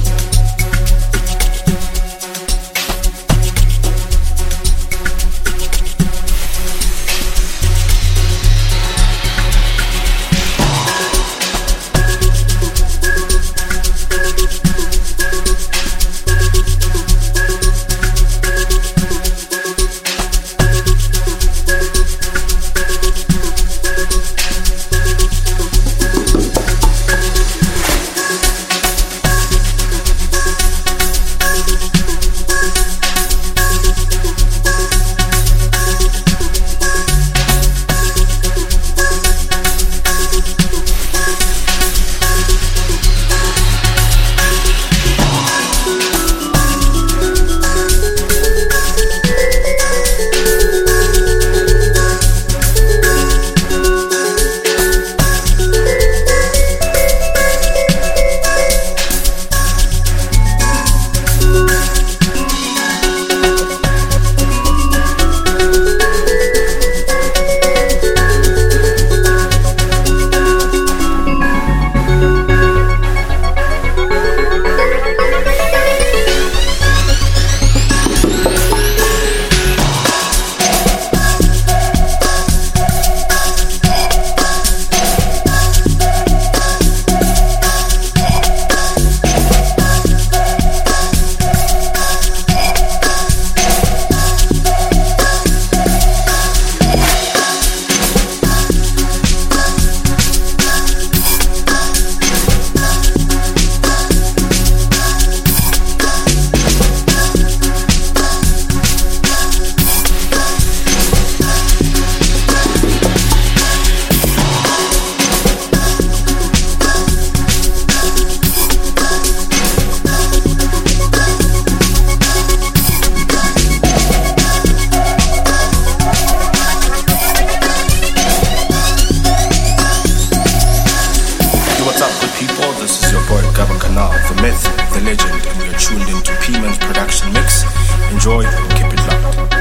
Enjoy and keep it locked.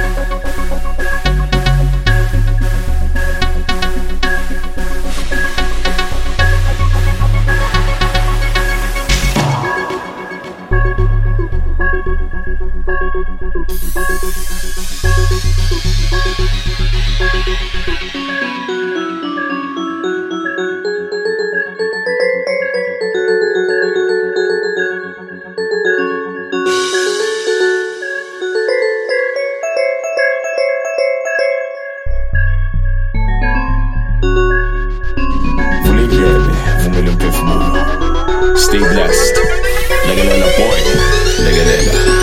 Legelela boy, legelela.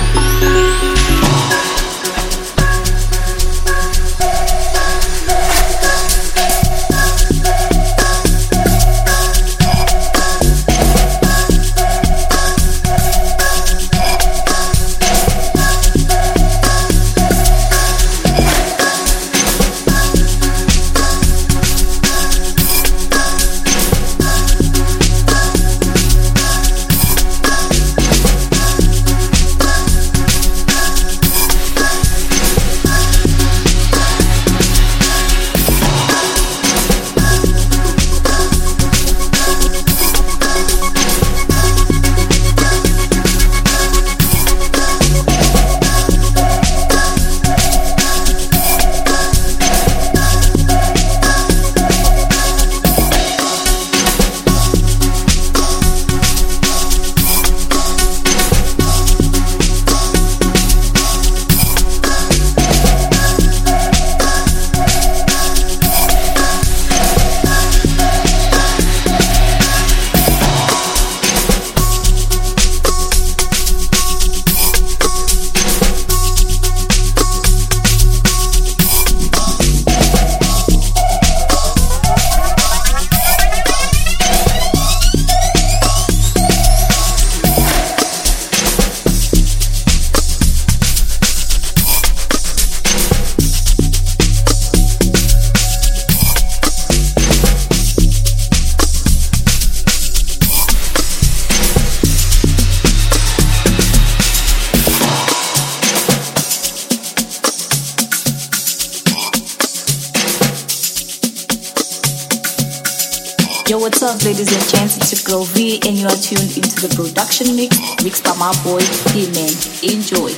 Yo, what's up, ladies and gents? It's your girl V, and you are tuned into the production mix, mixed by my boy P-Man. Enjoy.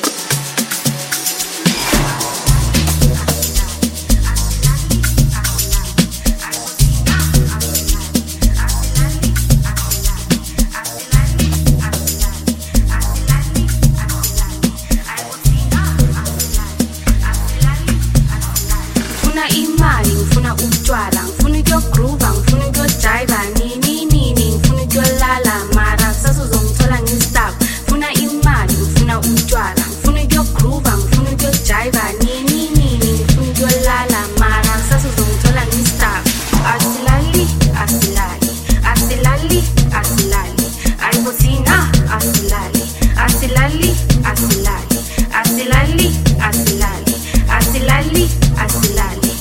Funa imali, ngifuna utshwala, ngifuna ukuyogroova, ngifuna ukuyojiva, nini nini, ngifuna ukuyolala, mara kusasa uzongithola ngi-stop. Funa imali, ngifuna utshwala, ngifuna ukuyogroova, ngifuna ukuyojiva, nini nini, ngifuna ukuyolala, mara kusasa uzongithola ngi-stop. Asilali, asilali, asilali, asilali, ayibo thina, asilali, asilali, asilali, asilali, asilali, asilali, asilali.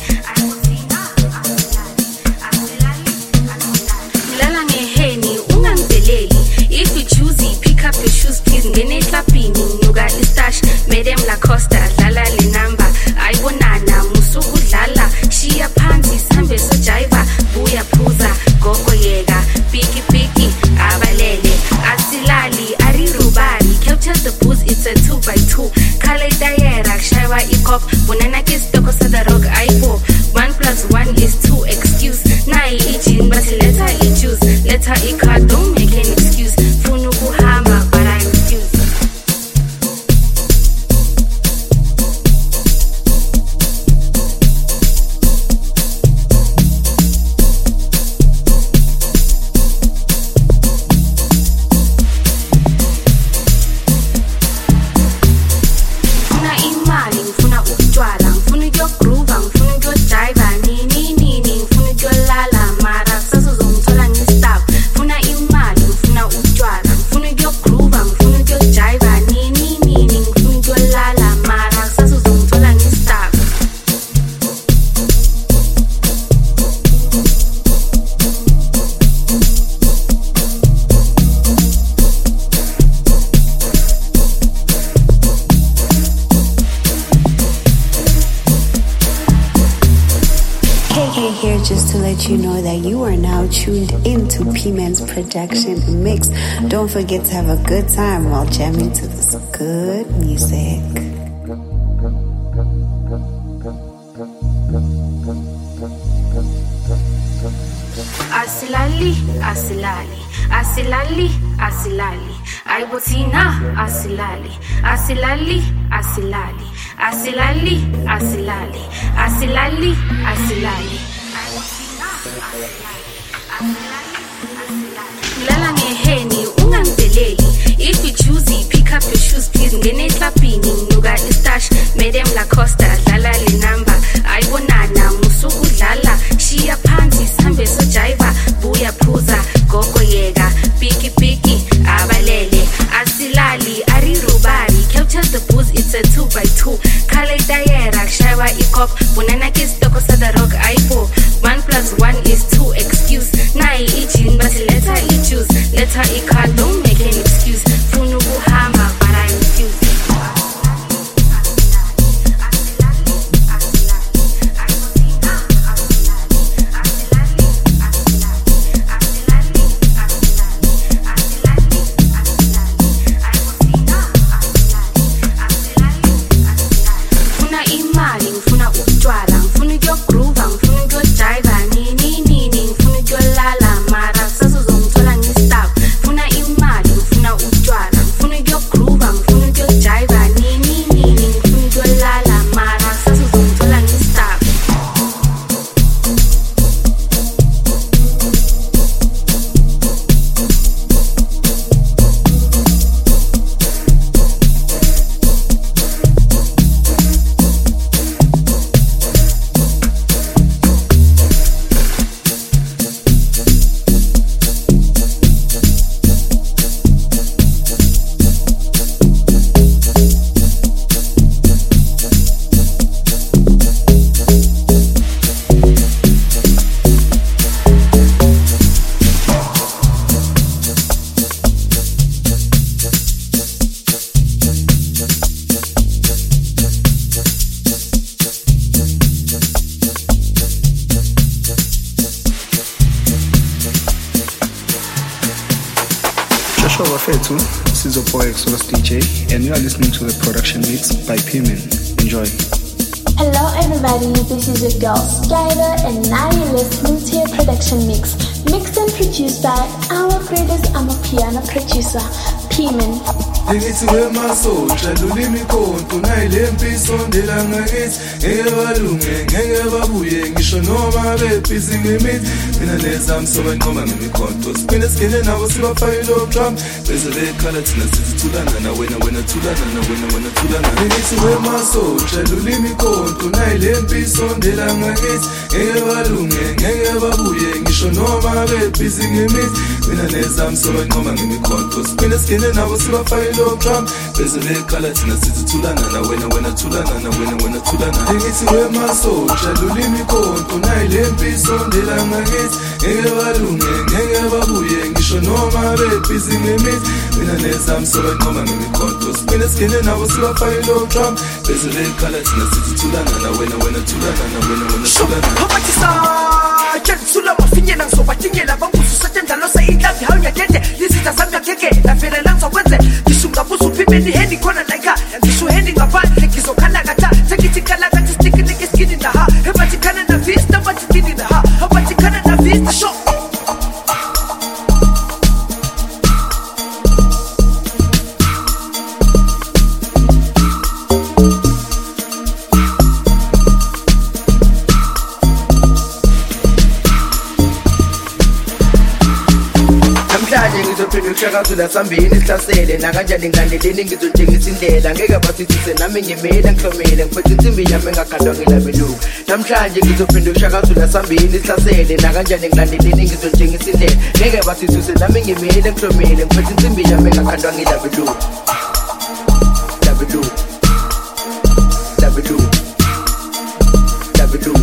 Mlala ngeheni ungangideleli. If you choose, pick up your shoes please. Ngene eklapini nyuka istash, Madam Lacosta dlala le number. Ayibonana musuku dlala, shiya phansi sambe sojiva, buya phuza gogo yeka, piki piki abalele, asilali arirubari, capture the booze, it's a two by two. Kale dayera shaiwa ikop, bonana kistoko sada rock aipo. One plus one is two, excuse. Nai ijin but let her eat juice, let her eat car, don't make an excuse. Funu kuhama but I refuse. Funa imali, ngifuna utshwala, ngifuna ukuyogroova, ngifuna ukuyojiva, nini nini, ngifuna ukuyolala, mara kusasa uzongithola ngi-stop. Funa imali, ngifuna utshwala, ngifuna ukuyogroova, ngifuna ukuyojiva, nini nini, ngifuna ukuyolala, mara kusasa uzongithola ngi-stop. K K here just to let you know that you are now tuned into P-Man's production mix. Don't forget to have a good time while jamming to this good music. Asilali, asilali, asilali, asilali, ayibo thina, asilali, asilali, asilali, asilali, asilali, asilali, asilali. Mlala ngeheni ungangideleli. Lewa ikop, bunana kiss toko sa the rock aipo. One plus one is two, excuse. Nai ichin, but let her eat choose. Let her eat card, don't make an excuse. Funubu hama, but I refuse. This is your boy Exodus D J, and you are listening to the production mix by P-Man. Enjoy. Hello everybody, this is your girl Skyler, and now you're listening to your production mix, mixed and produced by our greatest Amapiano producer, P-Man. Ngithi wemasotsha lulimi konto nayile mpisondela ngakithi ngeke balunge ngeke babuye ngisho noma bebhizi ngemithi mina nezami sobanqoma ngemikhonto siphinde singene nabo sibafake lo drum bese bekhala thina sithulana na wena wena thulana na wena wena thulana ngithi wemasotsha lulimi konto nayile mpisondela ngakithi ngeke balunge ngeke babuye ngisho noma bebhizi ngemithi mina nezami sobanqoma ngemikhonto siphinde singene nabo sibafake lo drum bese bekhala thina sithulana na wena wena thulana na wena wena thulana ngithi wemasotsha lulimi konto nayile mpisondela ngakithi ngeke balunge ngeke babuye ngisho noma bebhizi ngemithi mina nezami sobanqoma ngemikhonto siphinde singene nabo sibafake lo drum bese bekhala thina sithulana na wena wena thulana na wena wena thulana Habatisa Sula mafinyela ngizobatingela bangususetshenziswa losa indlavi hawunyakende lizitha zami yakeke lavelela ngizokwenze ngisungabuza uphimeni hendi khona like ngisho hendi ngaphandle ngizokhala kata sengithi kala kathi sticky nigga skin in the ha hebathi kana na vista bathi dini na ha hebathi kana na vista show Ushakazula sambini sihlasele nakanjani ngandeleni ngizotshengisa indlela ngeke basithise nami ngimela ngihlomele ngiphethe insimbi yami engakhandwa ngilabelu namhlanje ngizophinda ushakazula sambini sihlasele nakanjani ngandeleni ngizotshengisa indlela ngeke basithise nami ngimela ngihlomele ngiphethe insimbi yami engakhandwa ngilabelu labelu labelu labelu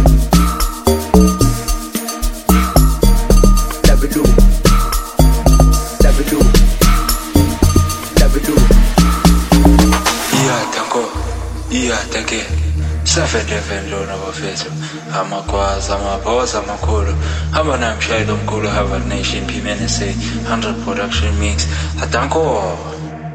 Yeah, thank you. Seven different loan of office. I'm a quas, I'm a boss, I'm a cool. I'm an I'm shy of cool, have a nation, P-Man say, one hundred production mix. I thank you.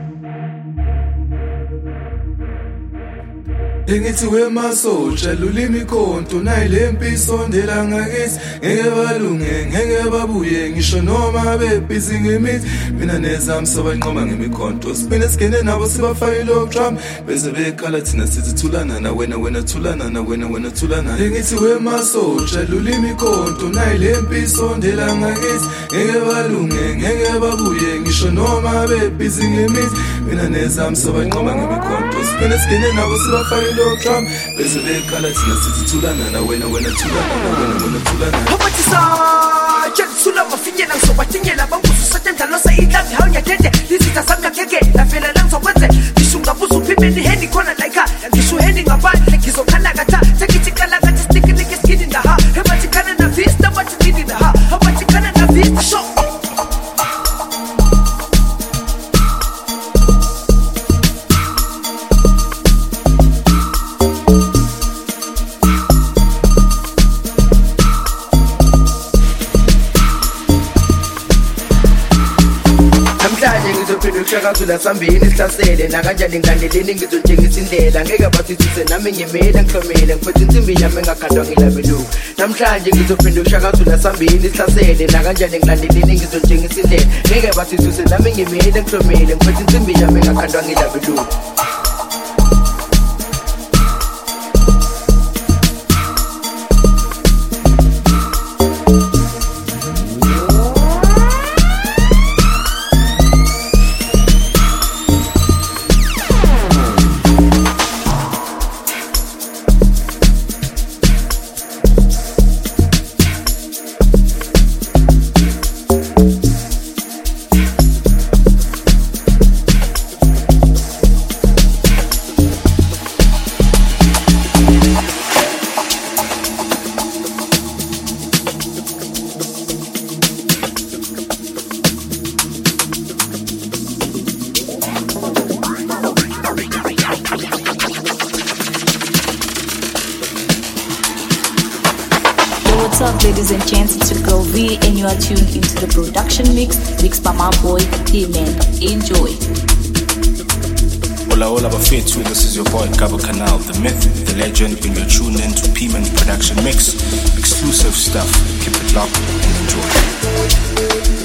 Ngithi wemasotsha lulimi konto nayile mpisondela ngakithi ngeke balunge ngeke babuye ngisho noma bebhizi ngemithi mina nezami sobanqoma ngemikhonto siphinde singene nabo sibafake lo drum bese bekhala thina sithulana na wena wena thulana na wena wena thulana ngithi wemasotsha lulimi konto nayile mpisondela ngakithi ngeke balunge ngeke babuye ngisho noma bebhizi ngemithi mina nezami sobanqoma ngemikhonto siphinde singene nabo sibafake drum bese bekhala thina sithulana na wena wena thulana na wena wena thulana Habatisa Sula mafinyela ngizobatingela bangususetshenziswa losa indlavi hawunyakende lizitha zami yakeke lavelela ngizokwenze ngisungabuza uphimeni hendi khona like ngisho hendi ngaphandle ngizokhala kata ngizophinda ukushakazula sambini sihlasele nakanjani ngilandeleni ngizotshengisa indlela ngeke basithuse nami ngimile ngihlomile ngiphethe insimbi yami engakhandwa ngilabeluku namhlanje ngizophinda ukushakazula sambini sihlasele nakanjani ngilandeleni ngizotshengisa indlela ngeke basithuse nami ngimile ngihlomile ngiphethe insimbi yami engakhandwa ngilabeluku. Ladies and gents, it's your girl V, and you are tuned into the production mix mixed by my boy P-Man. Enjoy. Hola, hola, bafethu. This is your boy Gabo Canal, the myth, the legend. When you're tuned into P-Man's production mix, exclusive stuff. Keep it locked and enjoy.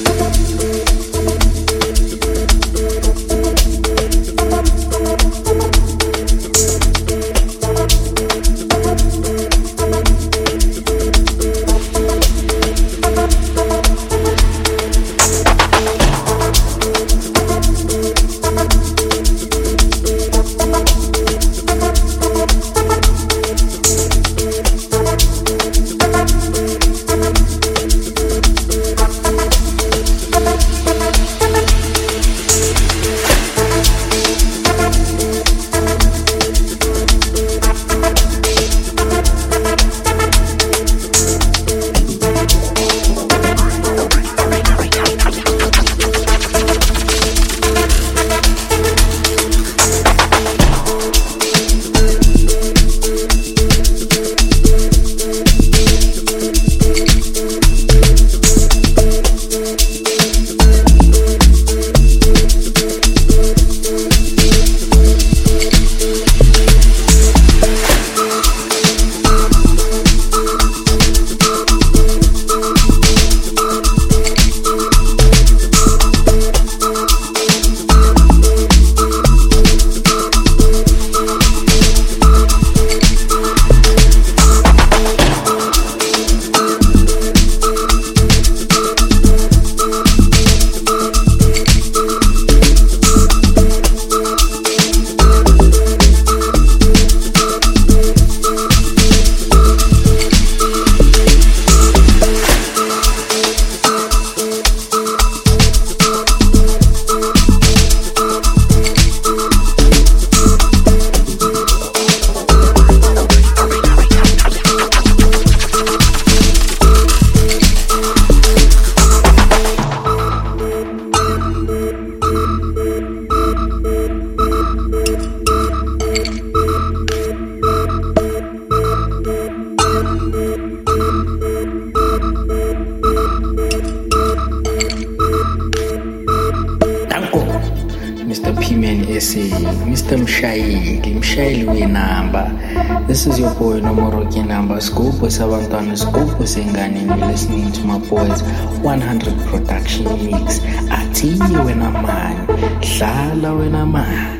Mister Mshayeli, Mshayeli wenamba. This is your boy Nomoroki number. Scope sabantwana, scope sengane. You're listening to my boys one hundred production mix. Atiye wena man, hlala wena man.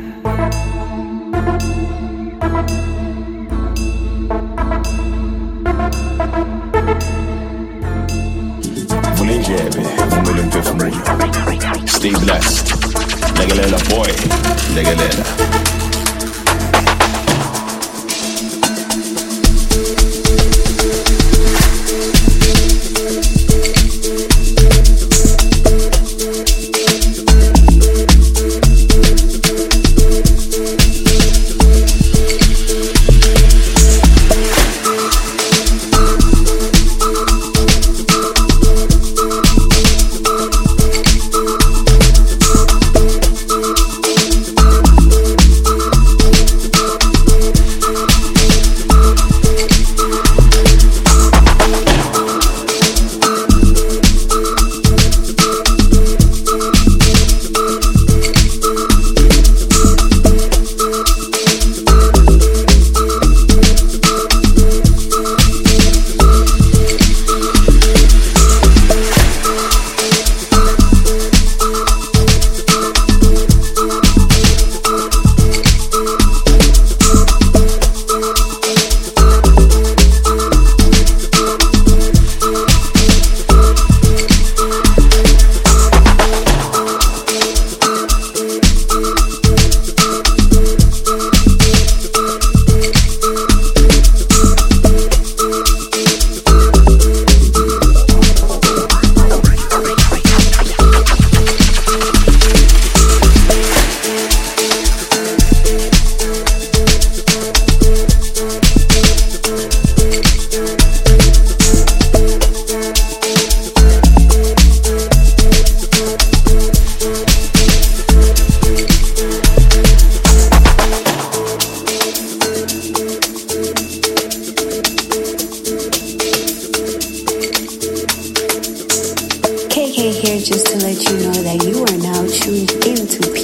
Stay blessed. Legalela boy, legalela.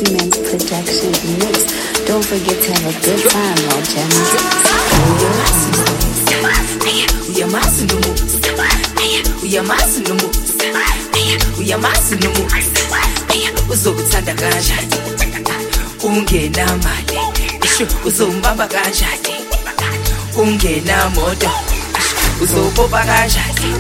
P-Man's production mix. Don't forget to have a good time while jamming to this uzokuthanda kanjani ungenamali isho uzombamba kanjani ungenamoto uzopopa kanjani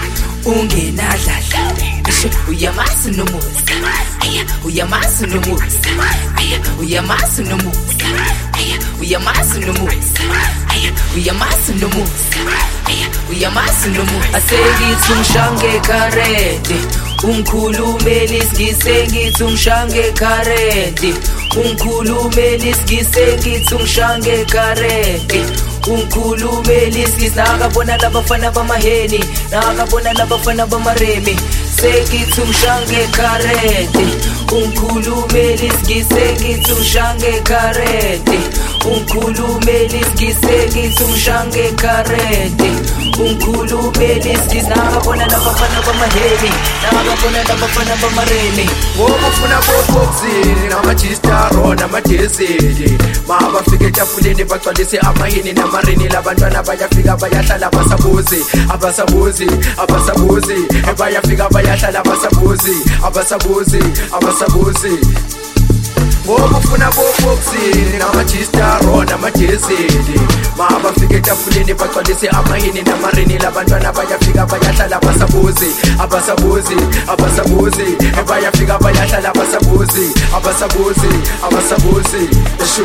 ungenadlala isho uyamazi nomusa uyamazi nomusa uyamazi nomusa uyamazi nomusa uyamazi nomusa uyamazi nomusa asengithi ungishange karete ungikhulumeli isigise ngithi ungishange karete ungikhulumeli isigise ngithi ungishange karete ungikhulumeli isigise nakabona labafana bamaheni nakabona labafana bamaremi sengithi ungishange karete ungikhulumeli isigise ngithi ungishange karete ungikhulumeli isigise ngithi ungishange karete ungikhulumeli isigise nakabona labafana bamaheni nakabona labafana bamaremi ngokufuna boboxini namajistaro namadeseli mabafika etafuleni bagcwalise amahini namarini labantwana bayafika bayahlala basabuzi abasabuzi abasabuzi bayafika bayahlala basabuzi abasabuzi abasabuzi ngokufuna boboxini namajistaro namadeseli mabafika etafuleni bagcwalise amahini namarini labantwana bayafika bayahlala basabuzi abasabuzi abasabuzi bayafika bayahlala basabuzi abasabuzi abasabuzi esho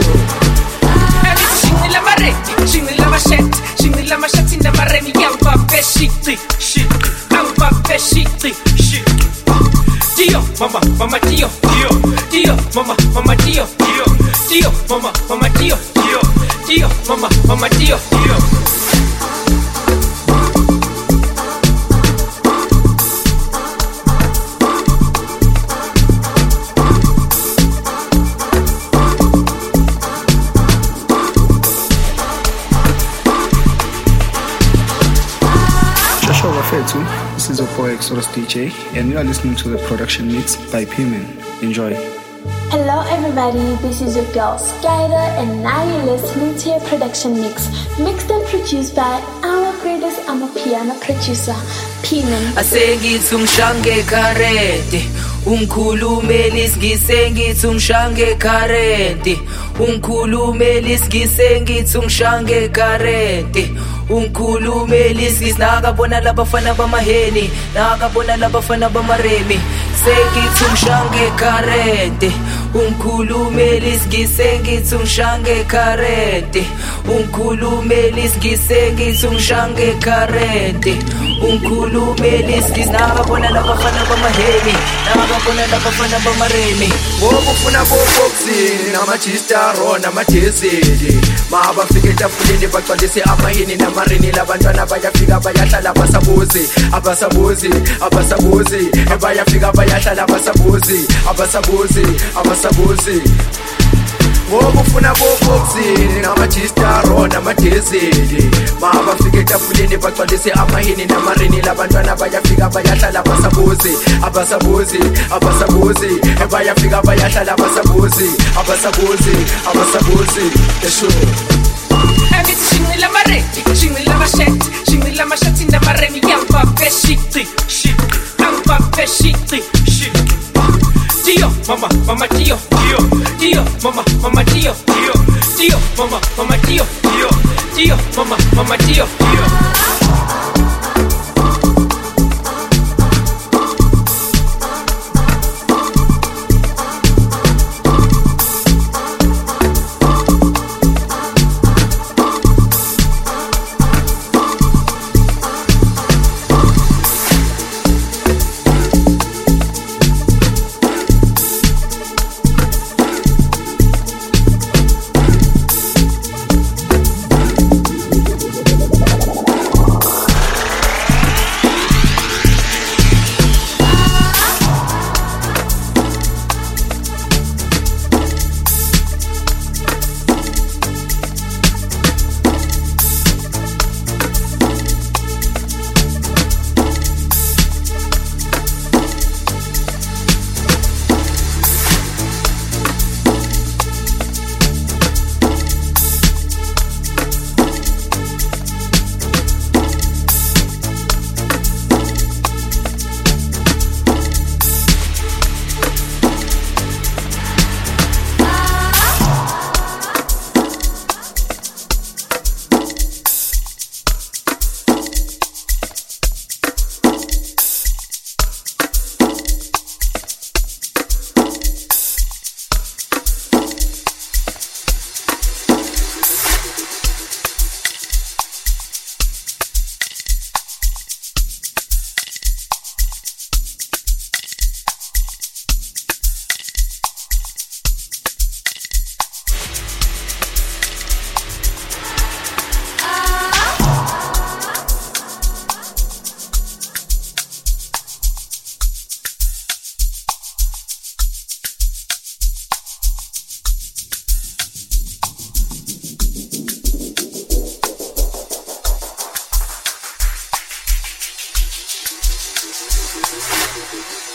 Shingila mare, shingila mashet, shingila mashati na maremi yamba beshiti, shit, yamba beshiti, shit. Dio, mama, mama Dio, Dio, Dio, mama, mama Dio, Dio, Dio, mama, mama Dio, Dio, Dio, mama, mama Dio, Dio. This is your boy Exodus D J, and you are listening to the production mix by P-Man. Enjoy. Hello everybody, this is your girl Skyler, and now you're listening to your production mix, mixed and produced by our greatest amapiano producer, P-Man. Asengithi ungishange karete ungikhulumeli isigise ngithi ungishange karete ungikhulumeli isigise ngithi ungishange karete ungikhulumeli isigise nakabona labafana bamaheni nakabona labafana bamaremi sengithi ungishange karete ungikhulumeli isigise ngithi ungishange karete ungikhulumeli isigise ngithi ungishange karete ungikhulumeli isigise nakabona labafana bamaheni nakabona labafana bamaremi ngokufuna boboxini namajistaro namadeseli mabafika etafuleni bagcwalise amahini namarini labantwana bayafika bayahlala basabuzi abasabuzi abasabuzi bayafika bayahlala basabuzi abasabuzi abasabuzi ngokufuna boboxini namajistaro namadeseli mabafika etafuleni bagcwalise amahini namarini labantwana bayafika bayahlala basabuzi abasabuzi abasabuzi bayafika bayahlala basabuzi abasabuzi abasabuzi esho Angithi shingila mare, shingila mashet, shingila mashati na maremi yamba beshiti, shit, yamba beshiti, shit. Dio, mama, mama Dio, Dio, Dio, mama, mama Dio, Dio, Dio, mama, mama Dio, Dio, Dio, mama, mama Dio, Dio. Thank you.